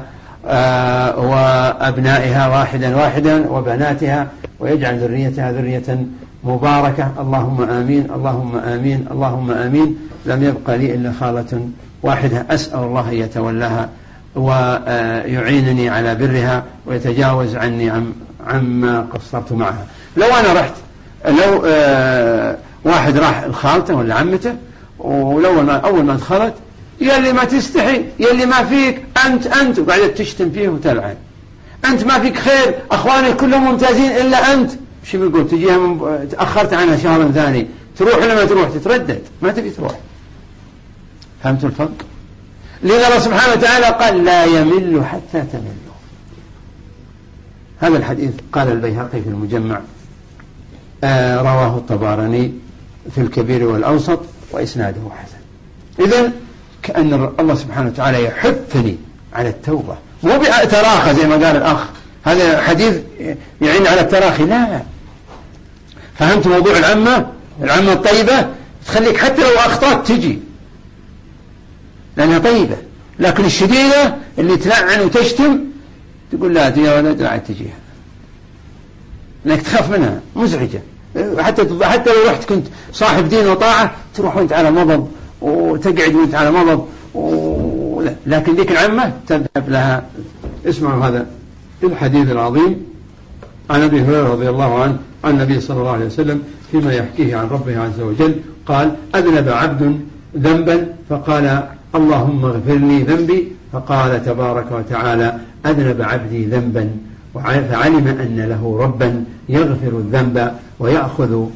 وأبنائها واحدا واحدا وبناتها، ويجعل ذريتها ذرية مباركة. اللهم آمين اللهم آمين اللهم آمين. لم يبقى لي إلا خالة واحدة، أسأل الله أن يتولاها ويعينني على برها ويتجاوز عني عما قصرت معها. لو أنا رحت، لو واحد راح الخالته ولا عمته، ولو أول ما دخلت يلي ما تستحي، يلي ما فيك، أنت وقاعدة تشتم فيه وتلعن، أنت ما فيك خير، أخواني كلهم ممتازين إلا أنت. شو بيقول؟ تجيها تأخرت عنها شهر ثاني، تروح ولا ما تروح؟ تتردد، ما تبي تروح. فهمت الفرق؟ لذا الله سبحانه وتعالى قال لا يمل حتى تملوا. هذا الحديث قال البيهقي في المجمع، رواه الطبراني في الكبير والأوسط، وإسناده حسن. إذن كأن الله سبحانه وتعالى يحثني على التوبة، مو بتراخى زي ما قال الأخ، هذا حديث يعين على التراخي، لا. فهمت موضوع العمة الطيبة تخليك حتى لو أخطأت تجي لأنها طيبة، لكن الشديدة اللي تلعن وتشتم تقول لا يا ولد لا تجيها، لأنك تخاف منها، مزعجة. حتى لو رحت كنت صاحب دين وطاعة تروح وانت على مضض وتقعد وانت على مضض لكن ذيك العمة تذهب لها. اسمعوا هذا الحديث العظيم عن أبي هريرة رضي الله عنه عن النبي صلى الله عليه وسلم فيما يحكيه عن ربه عز وجل قال: أذنب عبد ذنبا فقال اللهم اغفر لي ذنبي، فقال تبارك وتعالى: أذنب عبدي ذنبا فعلم أن له ربا يغفر الذنب ويأخذ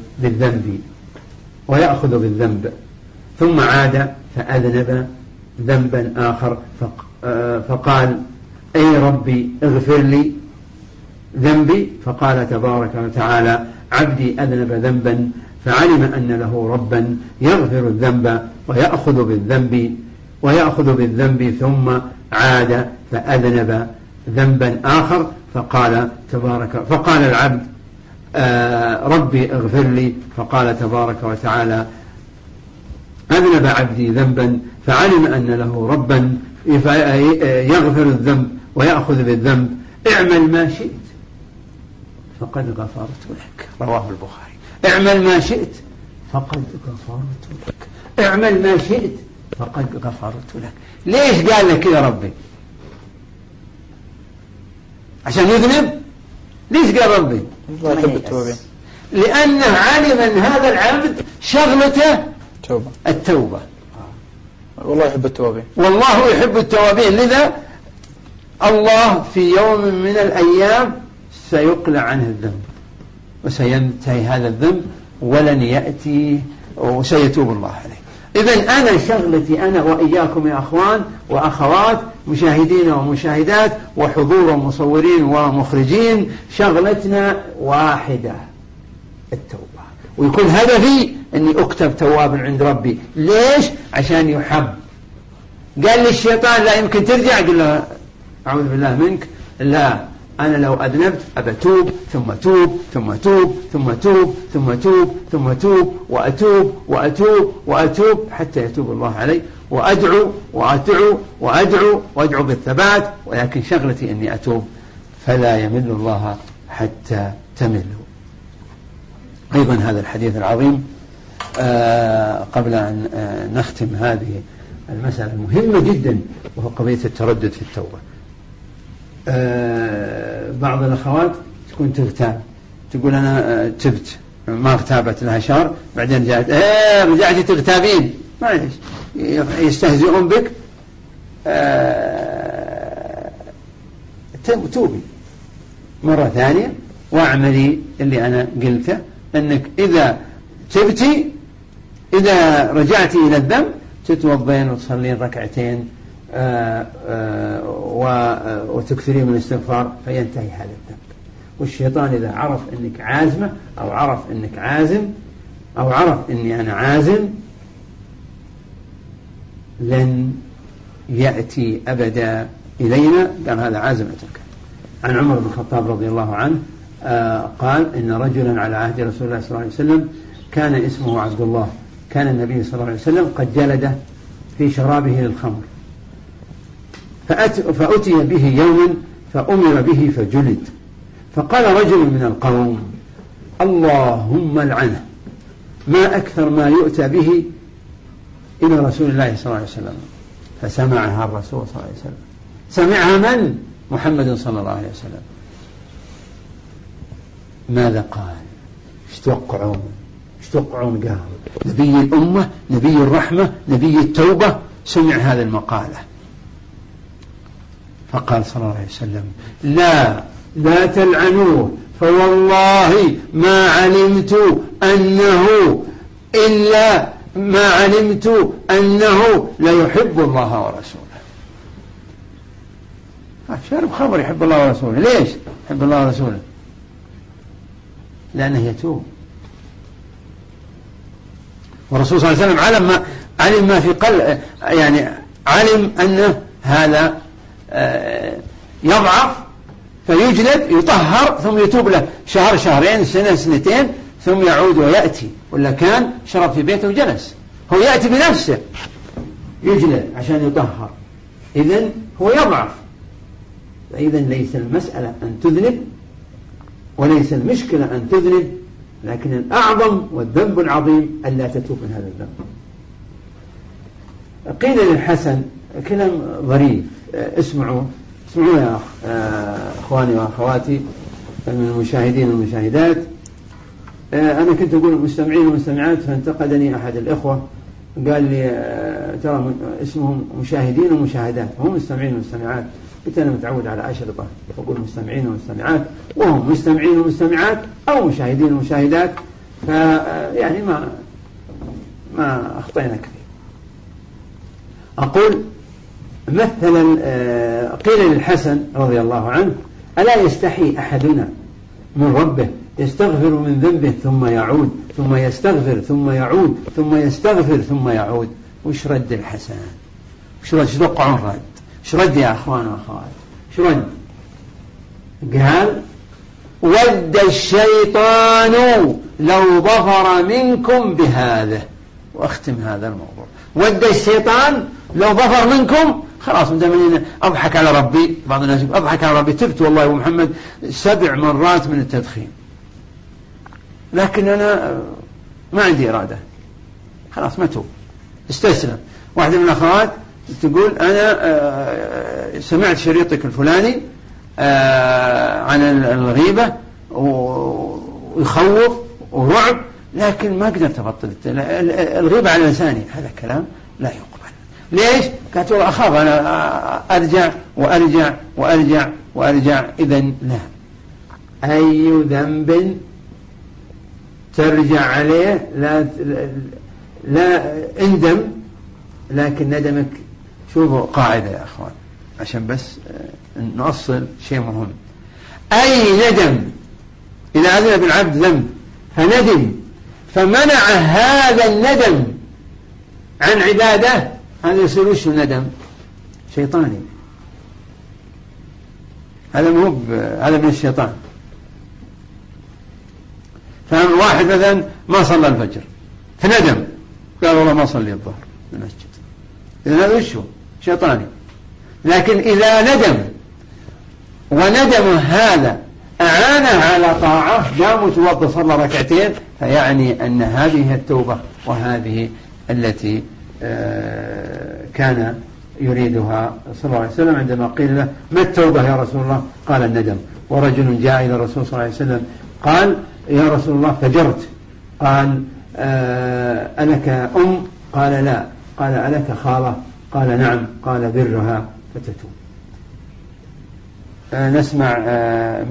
بالذنب ثم عاد فأذنب ذنبا آخر فقال: أي ربي اغفر لي ذنبي، فقال تبارك وتعالى: عبدي أذنب ذنبا فعلم أن له ربا يغفر الذنب ويأخذ بالذنب ثم عاد فأذنب ذنبا آخر فقال العبد: ربي اغفر لي، فقال تبارك وتعالى: أذنب عبدي ذنبا فعلم أن له ربا يغفر الذنب ويأخذ بالذنب، اعمل ما شئت فقد غفرت لك. رواه البخاري. اعمل ما شئت فقد غفرت لك، اعمل ما شئت فقد غفرت لك. ليش قال لك يا ربي؟ عشان يذنب؟ ليش قال ربي؟ لأنه علم أن هذا العبد شغلته التوبة. والله يحب التوابين، والله يحب التوابين. لذا الله في يوم من الأيام سيقلع عنه الذنب وسينتهي هذا الذنب ولن يأتي وسيتوب الله عليه. إذن أنا شغلتي أنا وإياكم يا أخوان وأخوات، مشاهدين ومشاهدات وحضور ومصورين ومخرجين، شغلتنا واحدة: التوبة. ويكون هدفي أني أكتب تواب عند ربي. ليش؟ عشان يحب. قال لي الشيطان لا يمكن ترجع، قل له أعوذ بالله منك، لا، أنا لو أذنبت أبتوب ثم توب ثم توب ثم توب ثم توب ثم توب وأتوب وأتوب وأتوب حتى يتوب الله علي، وأدعو وأدعو وأدعو وأدعو بالثبات، ولكن شغلتي أني أتوب، فلا يمل الله حتى تملوا. أيضا هذا الحديث العظيم قبل أن نختم هذه المسألة المهمة جدا، وهو قضية التردد في التوبة. بعض الأخوات تكون تغتاب، تقول أنا تبت، ما اغتابت لها شهر، بعدين جاءت رجعتي تغتابين، معليش، يستهزئون بك، توبي مرة ثانية واعملي اللي أنا قلته، أنك إذا تبتي إذا رجعتي إلى الذنب تتوضين وتصلين ركعتين وتكثرين من الاستغفار فينتهي هذا الذنب. والشيطان إذا عرف أنك عازمة أو عرف أنك عازم أو عرف أني أنا عازم لن يأتي أبدا إلينا، قال هذا عازمتك. عن عمر بن الخطاب رضي الله عنه قال إن رجلا على عهد رسول الله صلى الله عليه وسلم كان اسمه عبد الله، كان النبي صلى الله عليه وسلم قد جلد في شرابه للخمر، فأتي به يوما فأمر به فجلد، فقال رجل من القوم اللهم لعنه، ما أكثر ما يؤتى به إلى رسول الله صلى الله عليه وسلم. فسمعها الرسول صلى الله عليه وسلم. سمعها من؟ محمد صلى الله عليه وسلم. ماذا قال؟ ايش توقعون قال؟ نبي الأمة، نبي الرحمة، نبي التوبة سمع هذا المقالة، فقال صلى الله عليه وسلم لا تلعنوه، فوالله ما علمت أنه ليحب الله ورسوله. شارب خمر يحب الله ورسوله، ليش يحب الله ورسوله؟ لأنه يتوب. والرسول صلى الله عليه وسلم علم ما في قلب، يعني علم أن هذا يضعف فيجلد يطهر ثم يتوب له شهر شهرين سنة سنتين ثم يعود ويأتي، ولا كان شرب في بيته وجلس، هو يأتي بنفسه يجلد عشان يطهر، إذن هو يضعف. فإذن ليس المسألة أن تذنب وليس المشكلة أن تذنب، لكن الأعظم والذنب العظيم ألا تتوب من هذا الذنب. قيل للحسن كلام ظريف، اسمعوا يا أخواني وأخواتي من المشاهدين والمشاهدات. أنا كنت أقول مستمعين ومستمعات، فانتقدني أحد الإخوة قال لي ترى اسمهم مشاهدين ومشاهدات، هم مستمعين ومستمعات. قلت أنا متعود على أشرطة أقول مستمعين ومستمعات، وهم مستمعين ومستمعات أو مشاهدين ومشاهدات، فيعني ما أخطأنا كثير. أقول مثلا قيل للحسن رضي الله عنه ألا يستحي أحدنا من ربه يستغفر من ذنبه ثم يعود ثم يستغفر ثم يعود ثم يستغفر ثم يعود؟ وش رد الحسن؟ وش توقعون رد؟ وش رد يا أخوان وأخوات؟ وش رد؟ قال ود الشيطان لو ظفر منكم بهذا. وأختم هذا الموضوع، ود الشيطان لو ظفر منكم، خلاص مدامين أضحك على ربي. بعض الناس يقول أضحك على ربي، تبت والله يا محمد 7 مرات من التدخين، لكن أنا ما عندي إرادة، خلاص ما توب، استسلم. واحدة من الأخوات تقول أنا سمعت شريطك الفلاني عن الغيبة ويخوف ورعب، لكن ما قدرت أبطل الغيبة على لساني. هذا كلام لا يقبل. ليش؟ قالت أخاف أنا أرجع وأرجع وأرجع وأرجع. إذن لا، أي ذنب ترجع عليه لا اندم، لكن ندمك. شوفوا قاعدة يا أخوان عشان بس نوصل شيء مهم. أي ندم إذا أذنب العبد ذنب فندم فمنع هذا الندم عن عبادة، هذا يصير وش ندم؟ شيطاني. هذا من الشيطان. فهم واحد مثلا ما صلى الفجر فندم، قال والله ما صلي الظهر في المسجد، إذا هذا وش هو؟ شيطاني. لكن إذا ندم وندم هذا أعانه على طاعة، قام وتوضأ صلى ركعتين، فيعني أن هذه التوبة وهذه التي كان يريدها صلى الله عليه وسلم. عندما قيل له ما التوبة يا رسول الله؟ قال الندم. ورجل جاء إلى الرسول صلى الله عليه وسلم قال يا رسول الله فجرت. قال ألك أم؟ قال لا. قال ألك خالة؟ قال نعم. قال برها فتتوب. نسمع مها من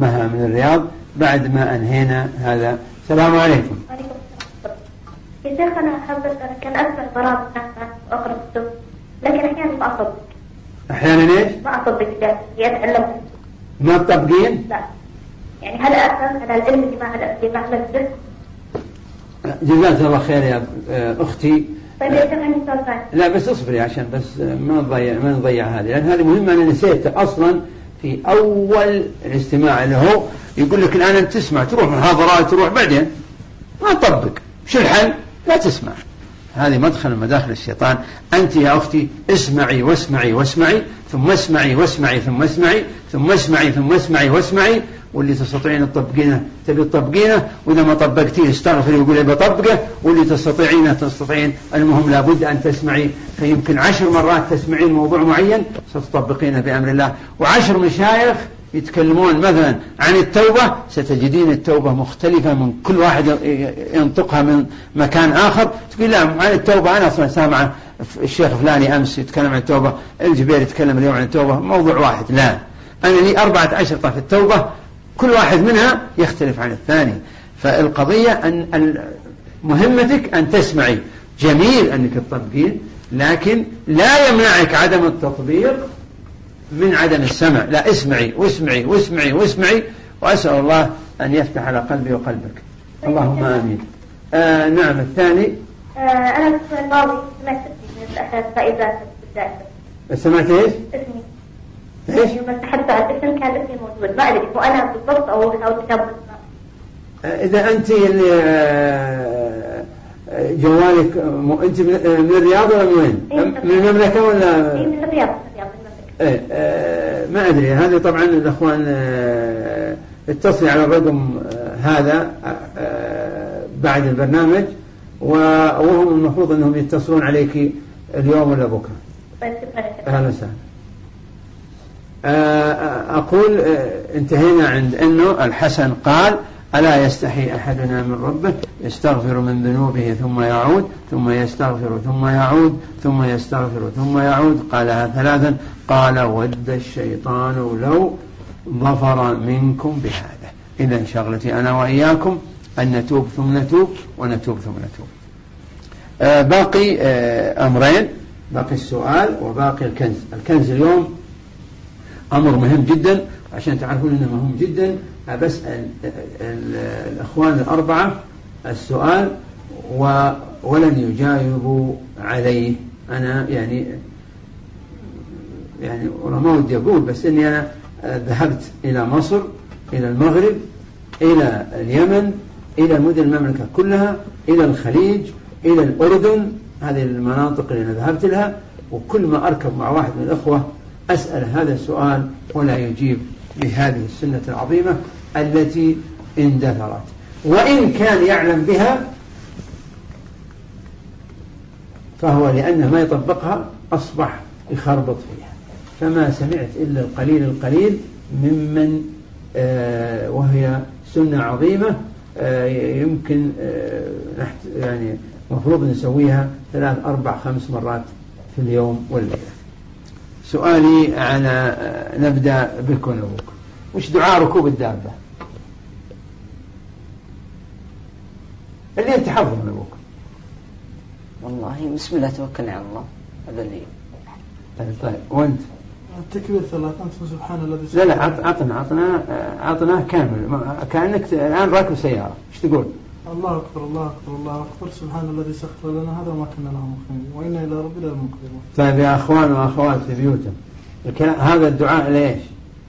الرياض بعد ما أنهينا هذا. السلام عليكم. وعليكم السلام. يا شيخ أنا كان أسمع برامج وأقرأ الكتب، لكن أحيانا ما أصدق. أحيانا إيش؟ ما أصدق أتعلم. ما تطبقين؟ لا. يعني هل أفهم على العلم اللي ما عملته؟ جزاك الله خير يا أختي. طيب يا شيخ عندي سؤال ثاني. لا بس اصبري عشان بس ما نضيع هذه، لأن هذه مهمة. أنا نسيت أصلا في أول الاستماع اللي هو يقول لك الآن أنت تسمع، تروح محاضرات، تروح بعدين ما تطبق. شو الحل؟ لا تسمع. هذه مدخل من مداخل الشيطان. أنت يا أختي اسمعي واسمعي واسمعي ثم اسمعي واسمعي ثم اسمعي ثم اسمعي ثم اسمعي واسمعي، واللي تستطيعين تطبقينه تبي تطبقينه، وإذا ما طبقتيه استغفري وقولي بطبقه، واللي تستطيعين المهم لابد أن تسمعي. فيمكن 10 مرات تسمعين موضوع معين ستطبقينه بأمر الله. و10 مشايخ يتكلمون مثلا عن التوبة، ستجدين التوبة مختلفة من كل واحد ينطقها من مكان آخر. تقول لا عن التوبة أنا أصلا سامع الشيخ فلاني أمس يتكلم عن التوبة، الجبير يتكلم اليوم عن التوبة، موضوع واحد. لا، أنا لي 14 في التوبة، كل واحد منها يختلف عن الثاني. فالقضية أن مهمتك أن تسمعي. جميل أنك تطبقين، لكن لا يمنعك عدم التطبيق من عدم السمع. لا، اسمعي واسمعي واسمعي واسمعي، وأسأل الله أن يفتح على قلبي وقلبك. اللهم آمين. نعم. الثاني أنا الأسبوع الماضي سمعت اسمي من الفائزات بالدائرة. سمعت إيش؟ اسمي. إيش؟ يوم سحبت على الاسم كان اسمي موجود، ما أدري هو أنا بالضبط أو كتاب. إذا أنت جوالك أنت من الرياض ولا من وين؟ من المملكة ولا؟ من الرياض. ما أدري. هذا طبعا الأخوان اتصلي على الرقم هذا بعد البرنامج، وهم المفروض أنهم يتصلون عليك اليوم ولا بكرة. أهلا وسهلا. أقول انتهينا عند أنه الحسن قال ألا يستحي أحدنا من ربه يستغفر من ذنوبه ثم يعود ثم يستغفر ثم يعود ثم يستغفر ثم يعود، قالها 3. قال ود الشيطان لو ظفر منكم بهذا. إذا شغلتي أنا وإياكم أن نتوب ثم نتوب ونتوب ثم نتوب. باقي أمرين، باقي السؤال وباقي الكنز. الكنز اليوم أمر مهم جدا، عشان تعرفون أنه مهم جدا. بسأل الأخوان 4 السؤال ولن يجاوبوا عليه. أنا يعني والله ما ودي أقول، بس إني أنا ذهبت إلى مصر، إلى المغرب، إلى اليمن، إلى مدن المملكة كلها، إلى الخليج، إلى الأردن. هذه المناطق اللي أنا ذهبت لها، وكل ما أركب مع واحد من الأخوة أسأل هذا السؤال ولا يجيب بهذه السنة العظيمة التي اندثرت، وإن كان يعلم بها فهو لأنه ما يطبقها أصبح يخربط فيها. فما سمعت إلا القليل ممن وهي سنة عظيمة يمكن يعني مفروض نسويها 3 4 5 مرات في اليوم والليلة. سؤالي على نبدأ بك ونبوك. وش دعاء ركوب الدابة اللي انت حافظه من ابوك؟ والله بسم الله توكلنا على الله، هذا اللي. طيب وانت؟ التكبير 3 أنت سبحان الذي. لا عطنا كامل، كأنك الآن راكب سيارة. ايش تقول؟ الله أكبر الله أكبر الله أكبر سبحان الذي سخر لنا هذا وما كنا له مقرنين وإنا إلى ربنا لمنقلبون. طيب يا أخوان وأخوات في بيوتهم، هذا الدعاء ليش؟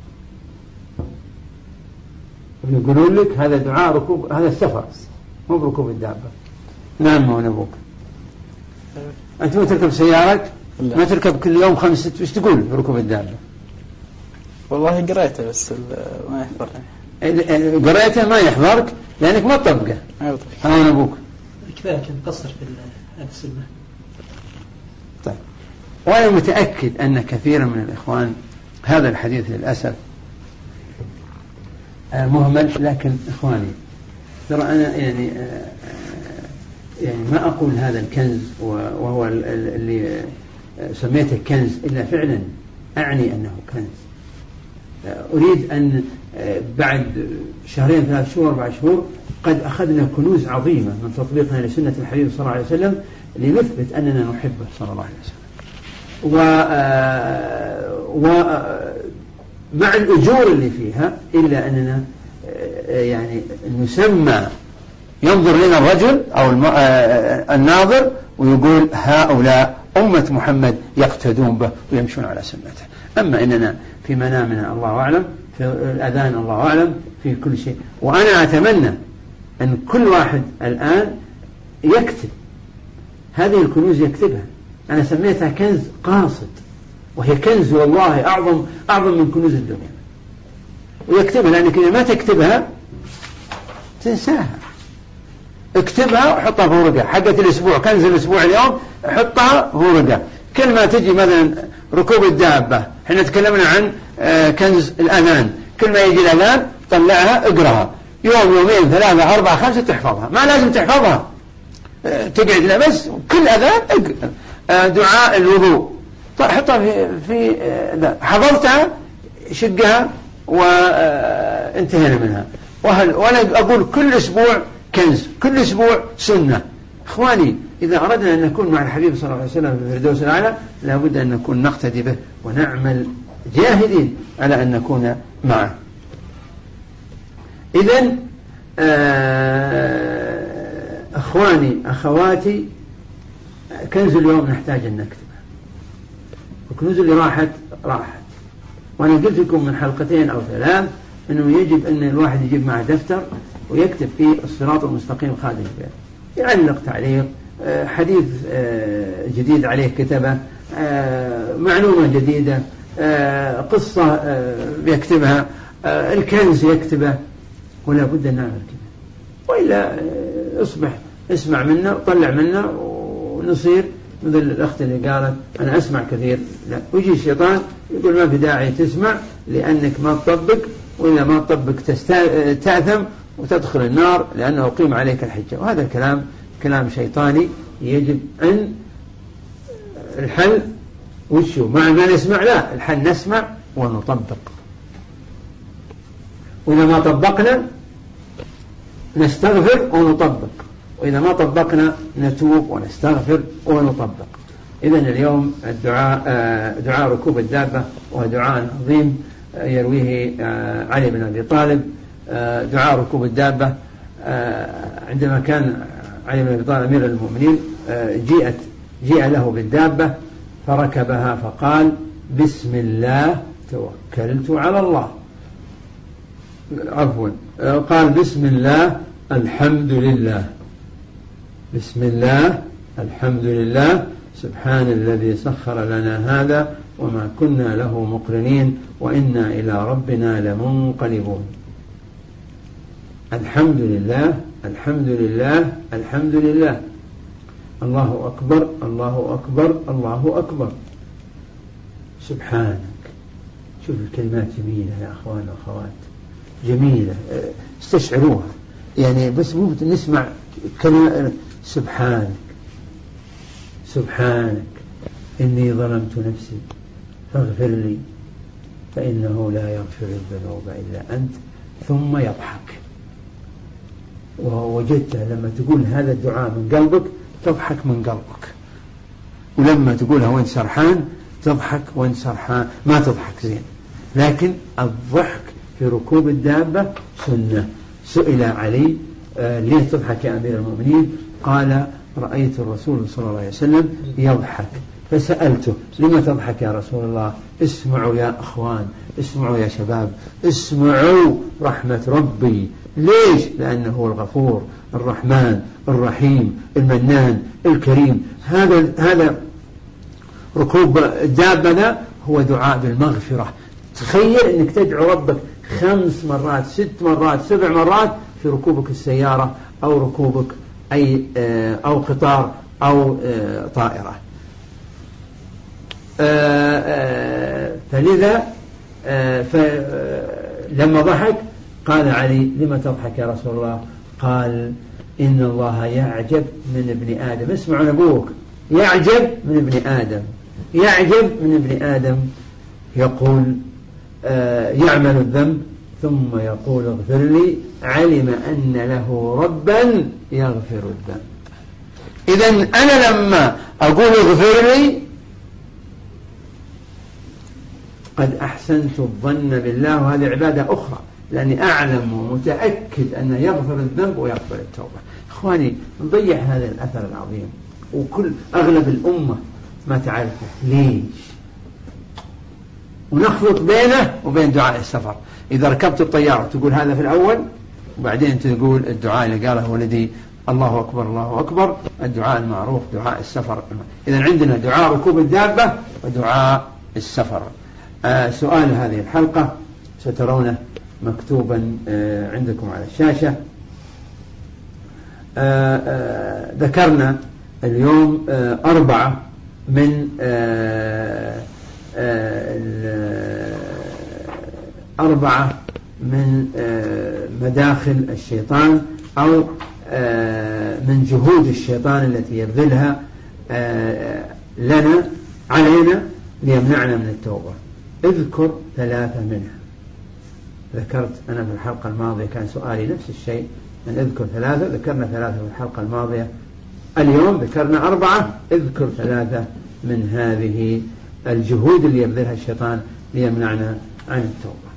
يقولون لك هذا دعاء ركوب، هذا السفر مو بركوب الدابة. نعم ما نبوك. أنت ما تركب سيارك؟ ما تركب كل يوم 5 6 وش تقول بركوب الدابة؟ والله قريته بس ما يحضرني. قريته ما يحضرك لأنك ما تطبقه. ها نبوك. كذلك نقصر في السنة. طيب، وأنا متأكد أن كثيرا من الإخوان هذا الحديث للأسف مهمل. لكن إخواني ترى أنا يعني ما أقول هذا الكنز وهو اللي سميته كنز إلا فعلا أعني أنه كنز. أريد أن بعد 2 3 شهور 4 شهور قد أخذنا كنوز عظيمة من تطبيقنا لسنة الحبيب صلى الله عليه وسلم لنثبت أننا نحبه صلى الله عليه وسلم. ومع الأجور اللي فيها إلا أننا يعني نسمى، ينظر لنا الرجل أو الناظر ويقول هؤلاء أمة محمد يقتدون به ويمشون على سنته. أما إننا في منامنا الله أعلم، في الأذان الله أعلم، في كل شيء. وأنا أتمنى أن كل واحد الآن يكتب هذه الكنوز، يكتبها. أنا سميتها كنز قاصد، وهي كنز والله أعظم من كنوز الدنيا، ويكتبها، لأنك إذا ما تكتبها تنساها. اكتبها وحطها في ورقة حقة الأسبوع، كنز الأسبوع اليوم حطها في ورقة. كل ما تجي مثلا ركوب الدابة، احنا تكلمنا عن كنز الأذان، كل ما يجي الأذان طلعها اقرأها، يوم 2 3 4 5 تحفظها، ما لازم تحفظها تقعد لا، بس كل أذان دعاء الوضوء حطها في حفظتها شقها وانتهينا منها. وأنا أقول كل أسبوع كنز، كل أسبوع سنة. إخواني، إذا أردنا أن نكون مع الحبيب صلى الله عليه وسلم في الفردوس الأعلى لابد أن نكون نقتدي به ونعمل جاهدين على أن نكون معه. إذن أخواني أخواتي، كنز اليوم نحتاج أن نكتبه، الكنوز اللي راحت. وأنا قلت لكم من 2 حلقات أو 3 أنه يجب أن الواحد يجيب معه دفتر ويكتب فيه الصراط المستقيم خادم البيت، يعلق تعليق، حديث جديد عليه كتبه، معلومة جديدة، قصة يكتبها، الكنز يكتبه، ولا بد أن نعمل كذا، وإلا اسمع منا وطلع منا ونصير مثل الأخت اللي قالت أنا أسمع كثير. لا، ويجي الشيطان يقول ما في داعي تسمع لأنك ما تطبق، وإذا ما تطبق تأثم وتدخل النار لأنه أقيم عليك الحجة. وهذا كلام شيطاني. يجب أن الحل وشو مع ما نسمع؟ لا، الحل نسمع ونطبق، وإذا ما طبقنا نستغفر ونطبق، وإذا ما طبقنا نتوب ونستغفر ونطبق. إذن اليوم الدعاء دعاء ركوب الدابة، وهو دعاء عظيم يرويه علي بن أبي طالب. دعاء ركوب الدابة، عندما كان علي بن أبي طالب أمير المؤمنين جيء له بالدابة فركبها فقال بسم الله توكلت على الله، عفوا قال بسم الله الحمد لله، بسم الله الحمد لله، سبحان الذي سخر لنا هذا وما كنا له مقرنين وإنا إلى ربنا لمنقلبون. الحمد لله الحمد لله الحمد لله، الله أكبر الله أكبر الله أكبر، سبحانك. شوف الكلمات جميلة يا أخوان وأخوات، جميلة، استشعروها. يعني بس مو نسمع كلمة سبحانك سبحانك إني ظلمت نفسي فاغفر لي فإنه لا يغفر الذنوب إلا أنت، ثم يضحك. ووجدته لما تقول هذا الدعاء من قلبك تضحك من قلبك، ولما تقولها وانت سرحان تضحك وانت سرحان ما تضحك زين. لكن الضحك في ركوب الدابة سنة. سئل علي ليه تضحك يا أمير المؤمنين؟ قال رأيت الرسول صلى الله عليه وسلم يضحك فسألته لما تضحك يا رسول الله؟ اسمعوا يا أخوان، اسمعوا يا شباب، اسمعوا رحمة ربي. ليش؟ لأنه هو الغفور الرحمن الرحيم المنان الكريم. هذا ركوب الدابة هو دعاء بالمغفرة. تخيل أنك تدعو ربك 5 مرات 6 مرات 7 مرات في ركوبك السيارة أو ركوبك أو قطار أو طائرة. فلذا لما ضحك قال علي لما تضحك يا رسول الله؟ قال إن الله يعجب من ابن آدم. اسمعوا نبوك، يعجب من ابن آدم، يعجب من ابن آدم يقول يعمل الذنب ثم يقول اغفر لي، علم أن له ربا يغفر الذنب. إذن أنا لما أقول اغفر لي قد أحسنت الظن بالله، وهذه عبادة أخرى، لأني أعلم ومتأكد أن يغفر الذنب ويقبل التوبة. إخواني، نضيع هذا الأثر العظيم، وكل أغلب الأمة ما تعرفه. ليش؟ ونخلط بينه وبين دعاء السفر. إذا ركبت الطيارة تقول هذا في الأول، وبعدين تقول الدعاء اللي قاله ولدي الله أكبر الله أكبر، الدعاء المعروف دعاء السفر. إذن عندنا دعاء ركوب الدابة ودعاء السفر. سؤال هذه الحلقة سترونه مكتوبا عندكم على الشاشة. ذكرنا اليوم 4 من 4 من مداخل الشيطان، أو من جهود الشيطان التي يبذلها علينا ليمنعنا من التوبة. اذكر 3 منها. ذكرت أنا في الحلقة الماضية، كان سؤالي نفس الشيء، أن اذكر 3. ذكرنا 3 في الحلقة الماضية. اليوم ذكرنا 4. اذكر 3 من هذه الجهود اللي يبذلها الشيطان ليمنعنا عن التوبة.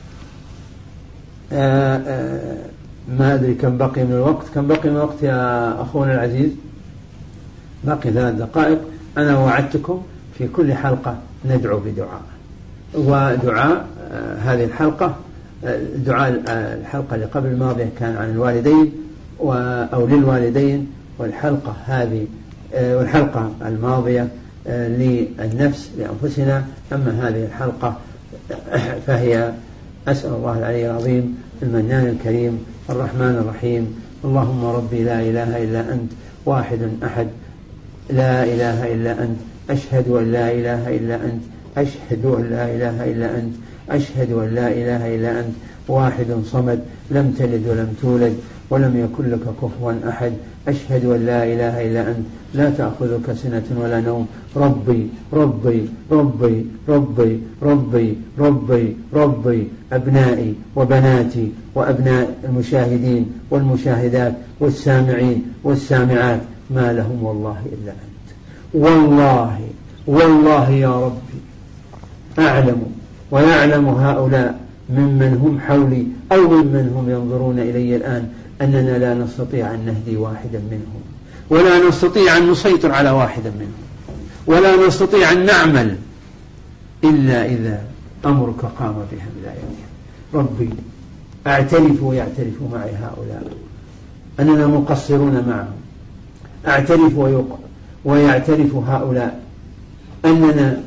ما أدري كم بقي من الوقت. كم بقي من الوقت يا أخونا العزيز؟ باقي 3 دقائق. أنا وعدتكم في كل حلقة ندعو بدعاء، ودعاء هذه الحلقة دعاء الحلقة اللي قبل الماضية كان عن الوالدين أو للوالدين، والحلقة هذه والحلقة الماضية للنفس لأنفسنا. أما هذه الحلقة فهي أسأل الله العلي العظيم المنان الكريم الرحمن الرحيم. اللهم ربي لا إله إلا أنت واحد أحد، لا إله إلا أنت، أشهد أن لا إله إلا أنت، أشهد أن لا إله إلا أنت، أشهد أن لا إله إلا أنت، واحد صمد، لم تلد ولم تولد ولم يكن لك كفوا أحد، أشهد أن لا إله إلا أنت، لا تأخذك سنة ولا نوم، ربي ربي ربي ربي ربي ربي ربي، أبنائي وبناتي وأبناء المشاهدين والمشاهدات والسامعين والسامعات، ما لهم والله إلا أنت. والله والله يا ربي أعلم ويعلم هؤلاء ممن هم حولي أو ممن هم ينظرون إلي الآن أننا لا نستطيع أن نهدي واحدا منهم، ولا نستطيع أن نسيطر على واحدا منهم، ولا نستطيع أن نعمل إلا إذا أمرك قام بهم لا يمين. ربي أعترف ويعترف معي هؤلاء أننا مقصرون معهم، أعترف ويعترف هؤلاء أننا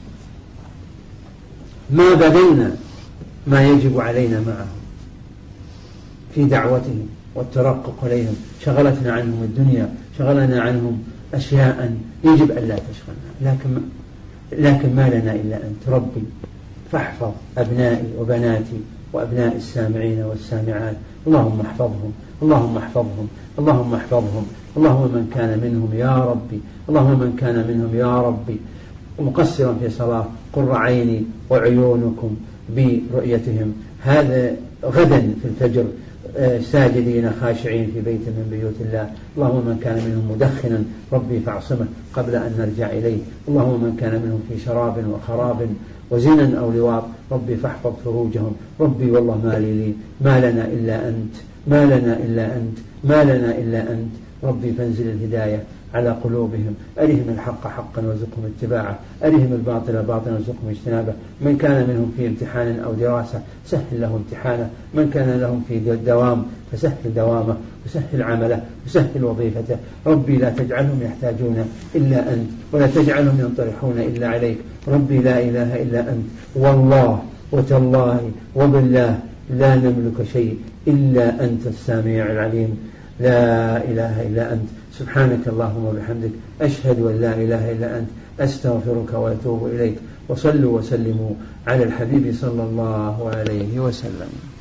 ما بذلنا ما يجب علينا معهم في دعوتهم والترقق إليهم. شغلتنا عنهم الدنيا، شغلنا عنهم أشياء يجب أن لا تشغلنا، لكن ما لنا إلا أنت. ربي فاحفظ أبنائي وبناتي وأبناء السامعين والسامعات، اللهم احفظهم اللهم احفظهم اللهم احفظهم. اللهم من كان منهم يا ربي، اللهم من كان منهم يا ربي مقصرا في صلاة قر عيني وعيونكم برؤيتهم هذا غدا في الفجر ساجدين خاشعين في بيت من بيوت الله. اللهم من كان منهم مدخنا ربي فاعصمه قبل أن نرجع إليه. اللهم من كان منهم في شراب وخراب وزنا أو لواط ربي فاحفظ فروجهم. ربي والله ما لنا إلا أنت، ما لنا إلا أنت، ما لنا إلا أنت. ربي فانزل الهداية على قلوبهم، أرهم الحق حقا وارزقهم اتباعه، أرهم الباطل باطلا وارزقهم اجتنابه. من كان منهم في امتحان أو دراسة سهل له امتحانه، من كان لهم في دوام فسهل دوامه وسهل عمله وسهل وظيفته. ربي لا تجعلهم يحتاجون إلا أنت، ولا تجعلهم ينطرحون إلا عليك. ربي لا إله إلا أنت، والله وتالله وبالله لا نملك شيء إلا أنت السميع العليم. لا إله إلا أنت، سبحانك اللهم وبحمدك، أشهد أن لا إله إلا أنت، أستغفرك وأتوب إليك. وصلوا وسلموا على الحبيب صلى الله عليه وسلم.